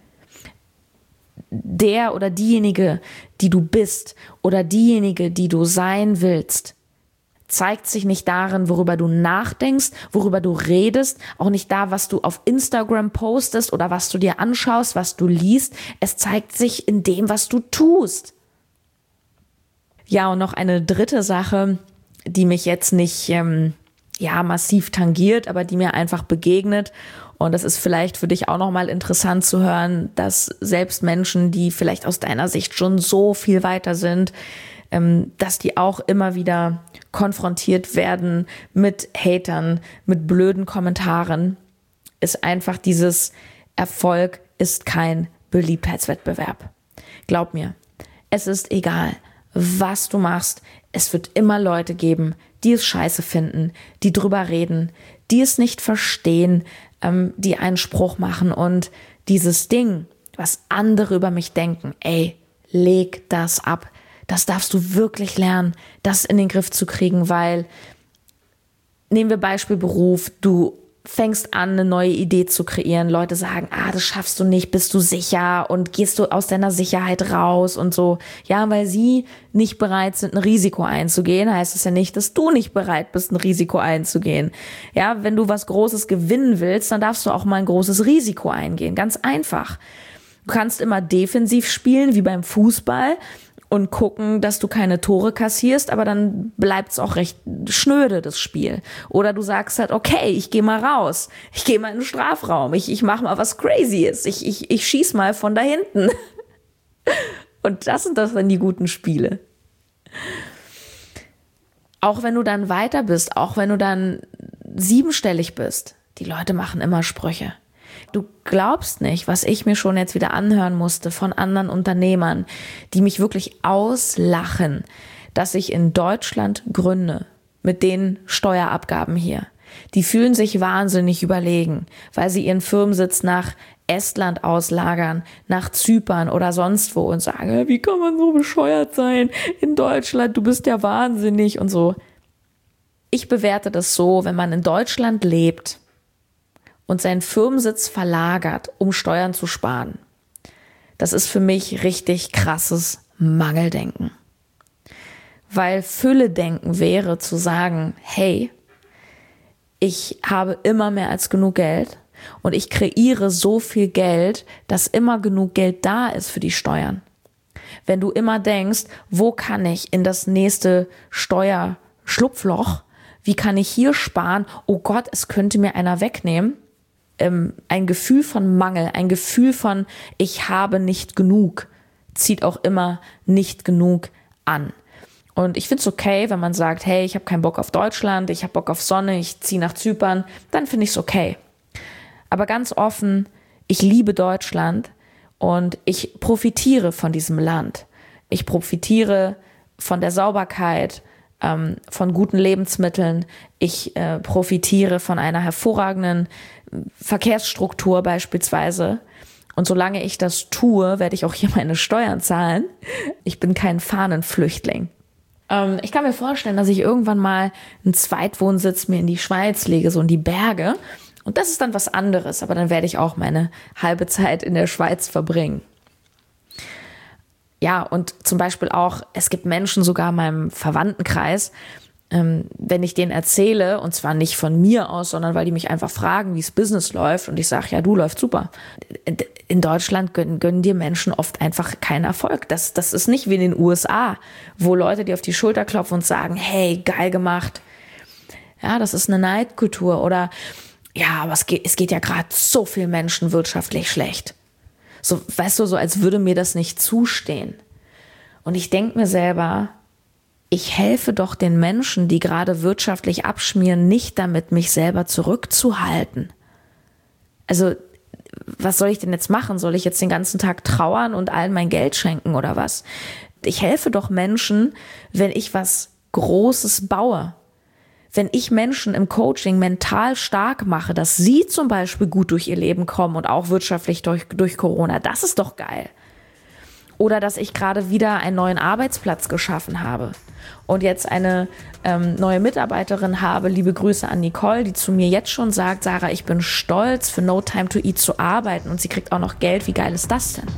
Speaker 1: Der oder diejenige, die du bist oder diejenige, die du sein willst, zeigt sich nicht darin, worüber du nachdenkst, worüber du redest, auch nicht da, was du auf Instagram postest oder was du dir anschaust, was du liest. Es zeigt sich in dem, was du tust. Ja, und noch eine dritte Sache, die mich jetzt nicht massiv tangiert, aber die mir einfach begegnet. Und das ist vielleicht für dich auch nochmal interessant zu hören, dass selbst Menschen, die vielleicht aus deiner Sicht schon so viel weiter sind, dass die auch immer wieder konfrontiert werden mit Hatern, mit blöden Kommentaren, ist einfach dieses Erfolg ist kein Beliebtheitswettbewerb. Glaub mir, es ist egal, was du machst. Es wird immer Leute geben, die es scheiße finden, die drüber reden, die es nicht verstehen, die einen Spruch machen. Und dieses Ding, was andere über mich denken, ey, leg das ab. Das darfst du wirklich lernen, das in den Griff zu kriegen, weil, nehmen wir Beispiel Beruf, du fängst an, eine neue Idee zu kreieren. Leute sagen, das schaffst du nicht, bist du sicher und gehst du aus deiner Sicherheit raus und so. Ja, weil sie nicht bereit sind, ein Risiko einzugehen, heißt es ja nicht, dass du nicht bereit bist, ein Risiko einzugehen. Ja, wenn du was Großes gewinnen willst, dann darfst du auch mal ein großes Risiko eingehen. Ganz einfach. Du kannst immer defensiv spielen, wie beim Fußball, und gucken, dass du keine Tore kassierst, aber dann bleibt's auch recht schnöde, das Spiel. Oder du sagst halt, okay, ich gehe mal raus, ich gehe mal in den Strafraum, ich mache mal was Crazyes, ich schieß mal von da hinten. Und das sind dann die guten Spiele. Auch wenn du dann weiter bist, auch wenn du dann 7-stellig bist, die Leute machen immer Sprüche. Du glaubst nicht, was ich mir schon jetzt wieder anhören musste von anderen Unternehmern, die mich wirklich auslachen, dass ich in Deutschland gründe mit den Steuerabgaben hier. Die fühlen sich wahnsinnig überlegen, weil sie ihren Firmensitz nach Estland auslagern, nach Zypern oder sonst wo und sagen, wie kann man so bescheuert sein in Deutschland, du bist ja wahnsinnig und so. Ich bewerte das so, wenn man in Deutschland lebt und seinen Firmensitz verlagert, um Steuern zu sparen. Das ist für mich richtig krasses Mangeldenken. Weil Fülle-Denken wäre zu sagen, hey, ich habe immer mehr als genug Geld und ich kreiere so viel Geld, dass immer genug Geld da ist für die Steuern. Wenn du immer denkst, wo kann ich in das nächste Steuerschlupfloch, wie kann ich hier sparen, oh Gott, es könnte mir einer wegnehmen, ein Gefühl von Mangel, ein Gefühl von ich habe nicht genug, zieht auch immer nicht genug an. Und ich finde es okay, wenn man sagt, hey, ich habe keinen Bock auf Deutschland, ich habe Bock auf Sonne, ich ziehe nach Zypern, dann finde ich es okay. Aber ganz offen, ich liebe Deutschland und ich profitiere von diesem Land. Ich profitiere von der Sauberkeit, von guten Lebensmitteln. Ich profitiere von einer hervorragenden Verkehrsstruktur beispielsweise. Und solange ich das tue, werde ich auch hier meine Steuern zahlen. Ich bin kein Fahnenflüchtling. Ich kann mir vorstellen, dass ich irgendwann mal einen Zweitwohnsitz mir in die Schweiz lege, so in die Berge. Und das ist dann was anderes. Aber dann werde ich auch meine halbe Zeit in der Schweiz verbringen. Ja, und zum Beispiel auch, es gibt Menschen sogar in meinem Verwandtenkreis, wenn ich denen erzähle, und zwar nicht von mir aus, sondern weil die mich einfach fragen, wie das Business läuft, und ich sage, ja, du, läuft super. In Deutschland gönnen dir Menschen oft einfach keinen Erfolg. Das ist nicht wie in den USA, wo Leute dir auf die Schulter klopfen und sagen, hey, geil gemacht. Ja, das ist eine Neidkultur. Oder, ja, aber es geht ja gerade so vielen Menschen wirtschaftlich schlecht. So, weißt du, so als würde mir das nicht zustehen. Und ich denke mir selber, ich helfe doch den Menschen, die gerade wirtschaftlich abschmieren, nicht damit, mich selber zurückzuhalten. Also, was soll ich denn jetzt machen? Soll ich jetzt den ganzen Tag trauern und allen mein Geld schenken oder was? Ich helfe doch Menschen, wenn ich was Großes baue. Wenn ich Menschen im Coaching mental stark mache, dass sie zum Beispiel gut durch ihr Leben kommen und auch wirtschaftlich durch Corona, das ist doch geil. Oder dass ich gerade wieder einen neuen Arbeitsplatz geschaffen habe und jetzt eine neue Mitarbeiterin habe, liebe Grüße an Nicole, die zu mir jetzt schon sagt, Sarah, ich bin stolz, für No Time to Eat zu arbeiten und sie kriegt auch noch Geld. Wie geil ist das denn?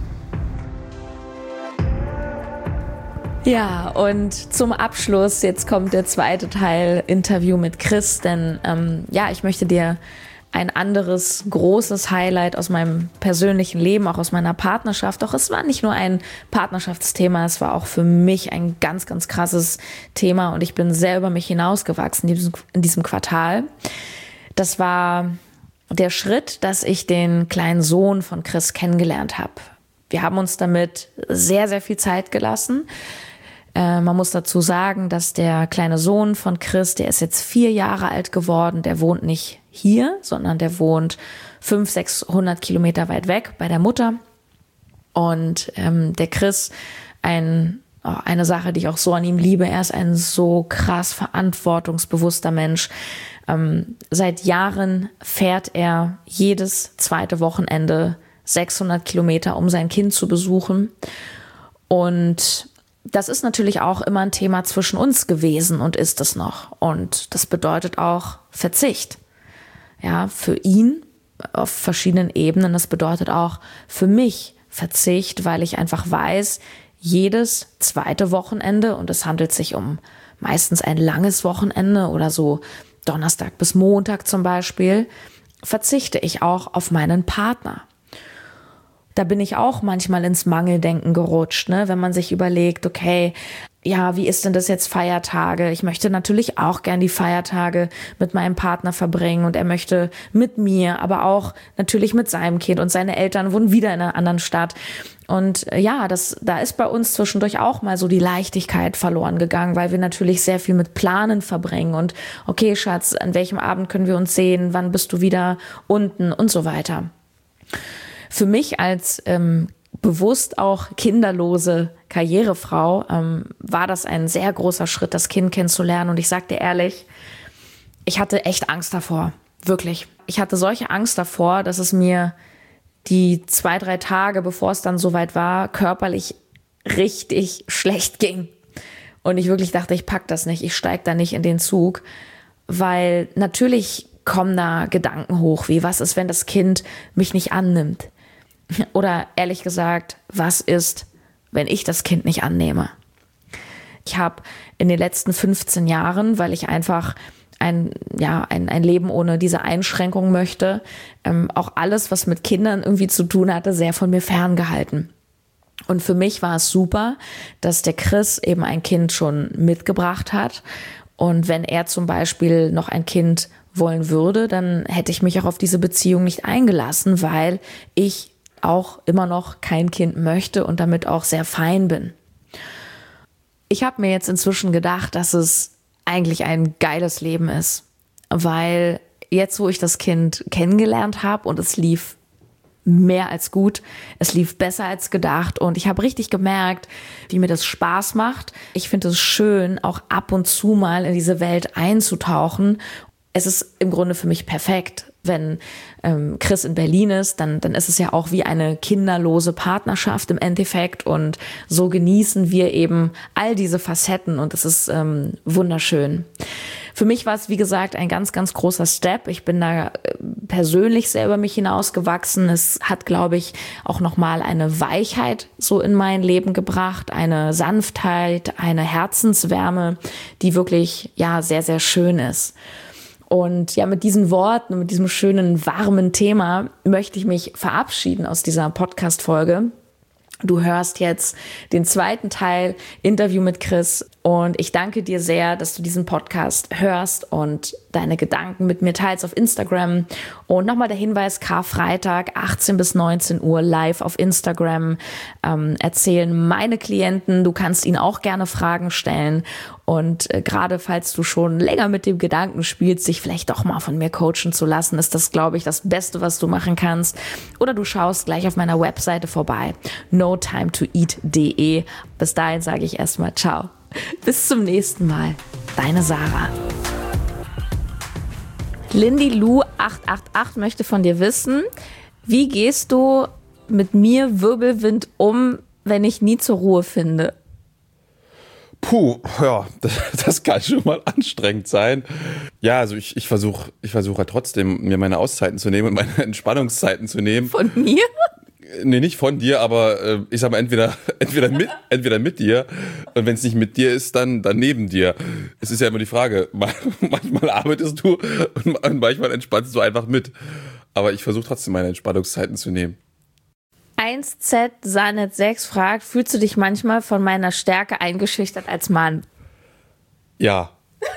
Speaker 1: Ja, und zum Abschluss, jetzt kommt der zweite Teil, Interview mit Chris, denn ich möchte dir ein anderes großes Highlight aus meinem persönlichen Leben, auch aus meiner Partnerschaft. Doch es war nicht nur ein Partnerschaftsthema, es war auch für mich ein ganz, ganz krasses Thema und ich bin sehr über mich hinausgewachsen in diesem Quartal. Das war der Schritt, dass ich den kleinen Sohn von Chris kennengelernt habe. Wir haben uns damit sehr, sehr viel Zeit gelassen. Man muss dazu sagen, dass der kleine Sohn von Chris, der ist jetzt 4 Jahre alt geworden, der wohnt nicht hier, sondern der wohnt 500, 600 Kilometer weit weg bei der Mutter. Und der Chris, eine Sache, die ich auch so an ihm liebe, er ist ein so krass verantwortungsbewusster Mensch. Seit Jahren fährt er jedes zweite Wochenende 600 Kilometer, um sein Kind zu besuchen. Und das ist natürlich auch immer ein Thema zwischen uns gewesen und ist es noch. Und das bedeutet auch Verzicht. Ja, für ihn auf verschiedenen Ebenen. Das bedeutet auch für mich Verzicht, weil ich einfach weiß, jedes zweite Wochenende, und es handelt sich um meistens ein langes Wochenende oder so Donnerstag bis Montag zum Beispiel, verzichte ich auch auf meinen Partner. Da bin ich auch manchmal ins Mangeldenken gerutscht, ne? Wenn man sich überlegt, okay, ja, wie ist denn das jetzt Feiertage? Ich möchte natürlich auch gern die Feiertage mit meinem Partner verbringen und er möchte mit mir, aber auch natürlich mit seinem Kind, und seine Eltern wohnen wieder in einer anderen Stadt. Und ja, da ist bei uns zwischendurch auch mal so die Leichtigkeit verloren gegangen, weil wir natürlich sehr viel mit Planen verbringen und okay, Schatz, an welchem Abend können wir uns sehen? Wann bist du wieder unten und so weiter. Für mich als bewusst auch kinderlose Karrierefrau war das ein sehr großer Schritt, das Kind kennenzulernen. Und ich sag dir ehrlich, ich hatte echt Angst davor. Wirklich. Ich hatte solche Angst davor, dass es mir die 2-3 Tage, bevor es dann soweit war, körperlich richtig schlecht ging. Und ich wirklich dachte, ich pack das nicht, ich steig da nicht in den Zug. Weil natürlich kommen da Gedanken hoch, wie was ist, wenn das Kind mich nicht annimmt? Oder ehrlich gesagt, was ist, wenn ich das Kind nicht annehme? Ich habe in den letzten 15 Jahren, weil ich einfach ein Leben ohne diese Einschränkung möchte, auch alles, was mit Kindern irgendwie zu tun hatte, sehr von mir ferngehalten. Und für mich war es super, dass der Chris eben ein Kind schon mitgebracht hat. Und wenn er zum Beispiel noch ein Kind wollen würde, dann hätte ich mich auch auf diese Beziehung nicht eingelassen, weil ich auch immer noch kein Kind möchte und damit auch sehr fein bin. Ich habe mir jetzt inzwischen gedacht, dass es eigentlich ein geiles Leben ist, weil jetzt, wo ich das Kind kennengelernt habe und es lief mehr als gut, es lief besser als gedacht und ich habe richtig gemerkt, wie mir das Spaß macht. Ich finde es schön, auch ab und zu mal in diese Welt einzutauchen. Es ist im Grunde für mich perfekt. Wenn Chris in Berlin ist, dann ist es ja auch wie eine kinderlose Partnerschaft im Endeffekt und so genießen wir eben all diese Facetten und es ist wunderschön. Für mich war es, wie gesagt, ein ganz, ganz großer Step. Ich bin da persönlich sehr über mich hinausgewachsen. Es hat, glaube ich, auch nochmal eine Weichheit so in mein Leben gebracht, eine Sanftheit, eine Herzenswärme, die wirklich, ja, sehr, sehr schön ist. Und ja, mit diesen Worten und mit diesem schönen, warmen Thema möchte ich mich verabschieden aus dieser Podcast-Folge. Du hörst jetzt den zweiten Teil, Interview mit Chris. Und ich danke dir sehr, dass du diesen Podcast hörst und deine Gedanken mit mir teilst auf Instagram. Und nochmal der Hinweis, Karfreitag, 18 bis 19 Uhr live auf Instagram erzählen meine Klienten. Du kannst ihnen auch gerne Fragen stellen. Und gerade falls du schon länger mit dem Gedanken spielst, sich vielleicht doch mal von mir coachen zu lassen, ist das, glaube ich, das Beste, was du machen kannst. Oder du schaust gleich auf meiner Webseite vorbei, notimetoeat.de. Bis dahin sage ich erstmal ciao. Bis zum nächsten Mal. Deine Sarah. Lindy Lou 888 möchte von dir wissen, wie gehst du mit mir Wirbelwind um, wenn ich nie zur Ruhe finde?
Speaker 2: Puh, ja, das kann schon mal anstrengend sein. Ja, also ich versuche halt trotzdem, mir meine Auszeiten zu nehmen und meine Entspannungszeiten zu nehmen.
Speaker 1: Von mir?
Speaker 2: Nee, nicht von dir, aber ich sag mal entweder mit dir und wenn es nicht mit dir ist, dann neben dir. Es ist ja immer die Frage, manchmal arbeitest du und manchmal entspannst du einfach mit. Aber ich versuche trotzdem meine Entspannungszeiten zu nehmen.
Speaker 1: 1Z Sanet 6 fragt, fühlst du dich manchmal von meiner Stärke eingeschüchtert als Mann?
Speaker 2: Ja.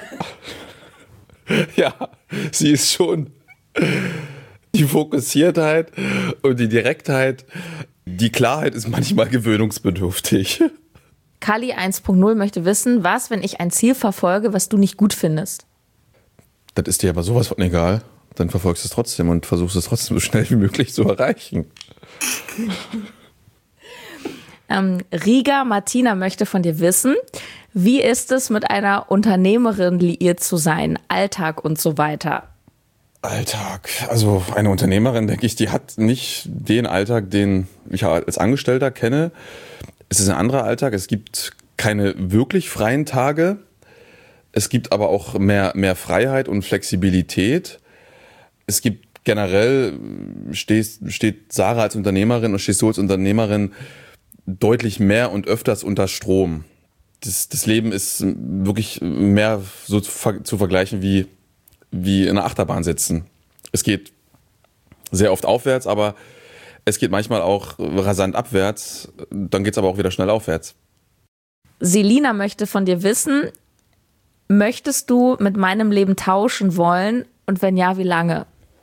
Speaker 2: Ja, sie ist schon die Fokussiertheit und die Direktheit. Die Klarheit ist manchmal gewöhnungsbedürftig.
Speaker 1: Kali 1.0 möchte wissen, was, wenn ich ein Ziel verfolge, was du nicht gut findest?
Speaker 2: Das ist dir aber sowas von egal. dann verfolgst du es trotzdem und versuchst es trotzdem so schnell wie möglich zu erreichen.
Speaker 1: Riga Martina möchte von dir wissen, wie ist es, mit einer Unternehmerin liiert zu sein, Alltag und so weiter?
Speaker 2: Alltag. Also eine Unternehmerin, denke ich, die hat nicht den Alltag, den ich als Angestellter kenne. Es ist ein anderer Alltag. Es gibt keine wirklich freien Tage. Es gibt aber auch mehr Freiheit und Flexibilität. Es gibt generell, steht Sarah als Unternehmerin und stehst du als Unternehmerin deutlich mehr und öfters unter Strom. Das Leben ist wirklich mehr so zu vergleichen wie in einer Achterbahn sitzen. Es geht sehr oft aufwärts, aber es geht manchmal auch rasant abwärts. Dann geht es aber auch wieder schnell aufwärts.
Speaker 1: Selina möchte von dir wissen, möchtest du mit meinem Leben tauschen wollen und wenn ja, wie lange?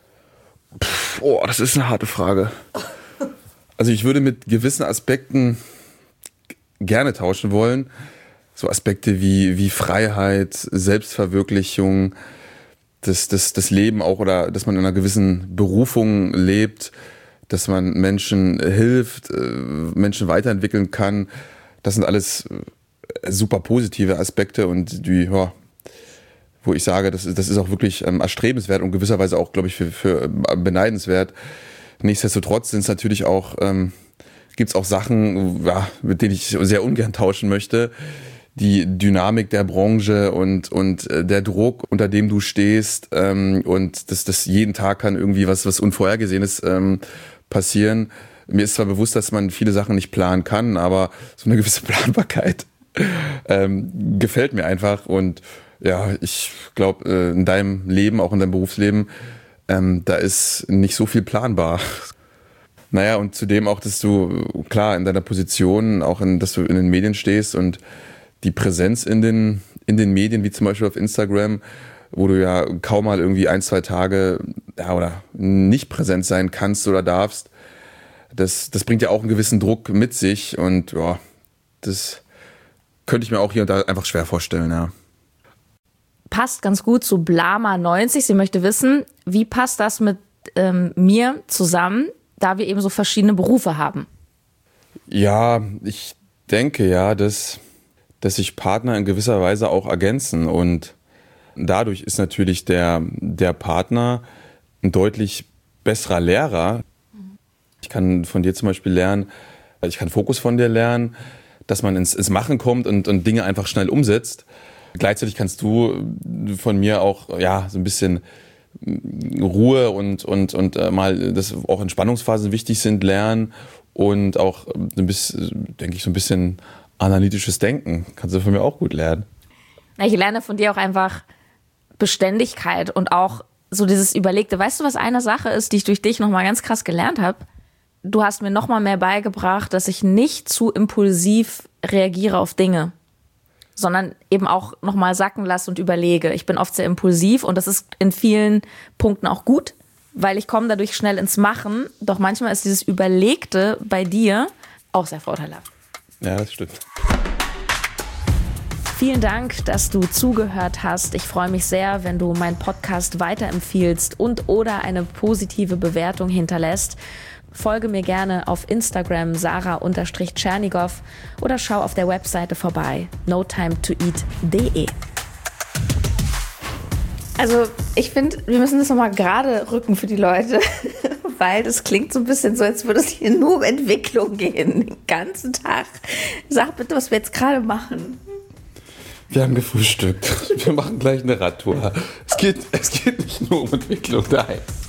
Speaker 2: Das ist eine harte Frage. Also ich würde mit gewissen Aspekten gerne tauschen wollen. So Aspekte wie Freiheit, Selbstverwirklichung, das Leben auch, oder dass man in einer gewissen Berufung lebt, dass man Menschen hilft, Menschen weiterentwickeln kann. Das sind alles super positive Aspekte und die, wo ich sage, das ist auch wirklich erstrebenswert und gewisserweise auch, glaube ich, für beneidenswert. Nichtsdestotrotz sind es natürlich auch, gibt es auch Sachen, mit denen ich sehr ungern tauschen möchte. Die Dynamik der Branche und der Druck, unter dem du stehst, und das jeden Tag kann irgendwie was Unvorhergesehenes passieren. Mir ist zwar bewusst, dass man viele Sachen nicht planen kann, aber so eine gewisse Planbarkeit gefällt mir einfach. Und ja, ich glaube, in deinem Leben, auch in deinem Berufsleben, da ist nicht so viel planbar. Naja, und zudem auch, dass du, klar, in deiner Position, auch dass du in den Medien stehst und die Präsenz in den Medien, wie zum Beispiel auf Instagram, wo du ja kaum mal irgendwie 1-2 Tage oder nicht präsent sein kannst oder darfst, das bringt ja auch einen gewissen Druck mit sich und das könnte ich mir auch hier und da einfach schwer vorstellen, ja.
Speaker 1: Passt ganz gut zu Blama90. Sie möchte wissen, wie passt das mit mir zusammen, da wir eben so verschiedene Berufe haben? Ja,
Speaker 2: ich denke ja, dass sich Partner in gewisser Weise auch ergänzen und dadurch ist natürlich der Partner ein deutlich besserer Lehrer. Ich kann von dir zum Beispiel lernen, ich kann Fokus von dir lernen, dass man ins Machen kommt und Dinge einfach schnell umsetzt. Gleichzeitig kannst du von mir auch so ein bisschen Ruhe und mal, dass auch Entspannungsphasen wichtig sind, lernen und auch ein bisschen, denke ich, so ein bisschen analytisches Denken. Kannst du von mir auch gut lernen.
Speaker 1: Ich lerne von dir auch einfach Beständigkeit und auch so dieses Überlegte. Weißt du, was eine Sache ist, die ich durch dich nochmal ganz krass gelernt habe? Du hast mir nochmal mehr beigebracht, dass ich nicht zu impulsiv reagiere auf Dinge, sondern eben auch nochmal sacken lasse und überlege. Ich bin oft sehr impulsiv und das ist in vielen Punkten auch gut, weil ich komme dadurch schnell ins Machen. Doch manchmal ist dieses Überlegte bei dir auch sehr vorteilhaft.
Speaker 2: Ja, das stimmt.
Speaker 1: Vielen Dank, dass du zugehört hast. Ich freue mich sehr, wenn du meinen Podcast weiterempfiehlst und oder eine positive Bewertung hinterlässt. Folge mir gerne auf Instagram Sarah_Tschernigow oder schau auf der Webseite vorbei, notimetoeat.de. Also ich finde, wir müssen das nochmal gerade rücken für die Leute, weil das klingt so ein bisschen so, als würde es hier nur um Entwicklung gehen, den ganzen Tag. Sag bitte, was wir jetzt gerade machen.
Speaker 2: Wir haben gefrühstückt. Wir machen gleich eine Radtour. Es geht nicht nur um Entwicklung, nein.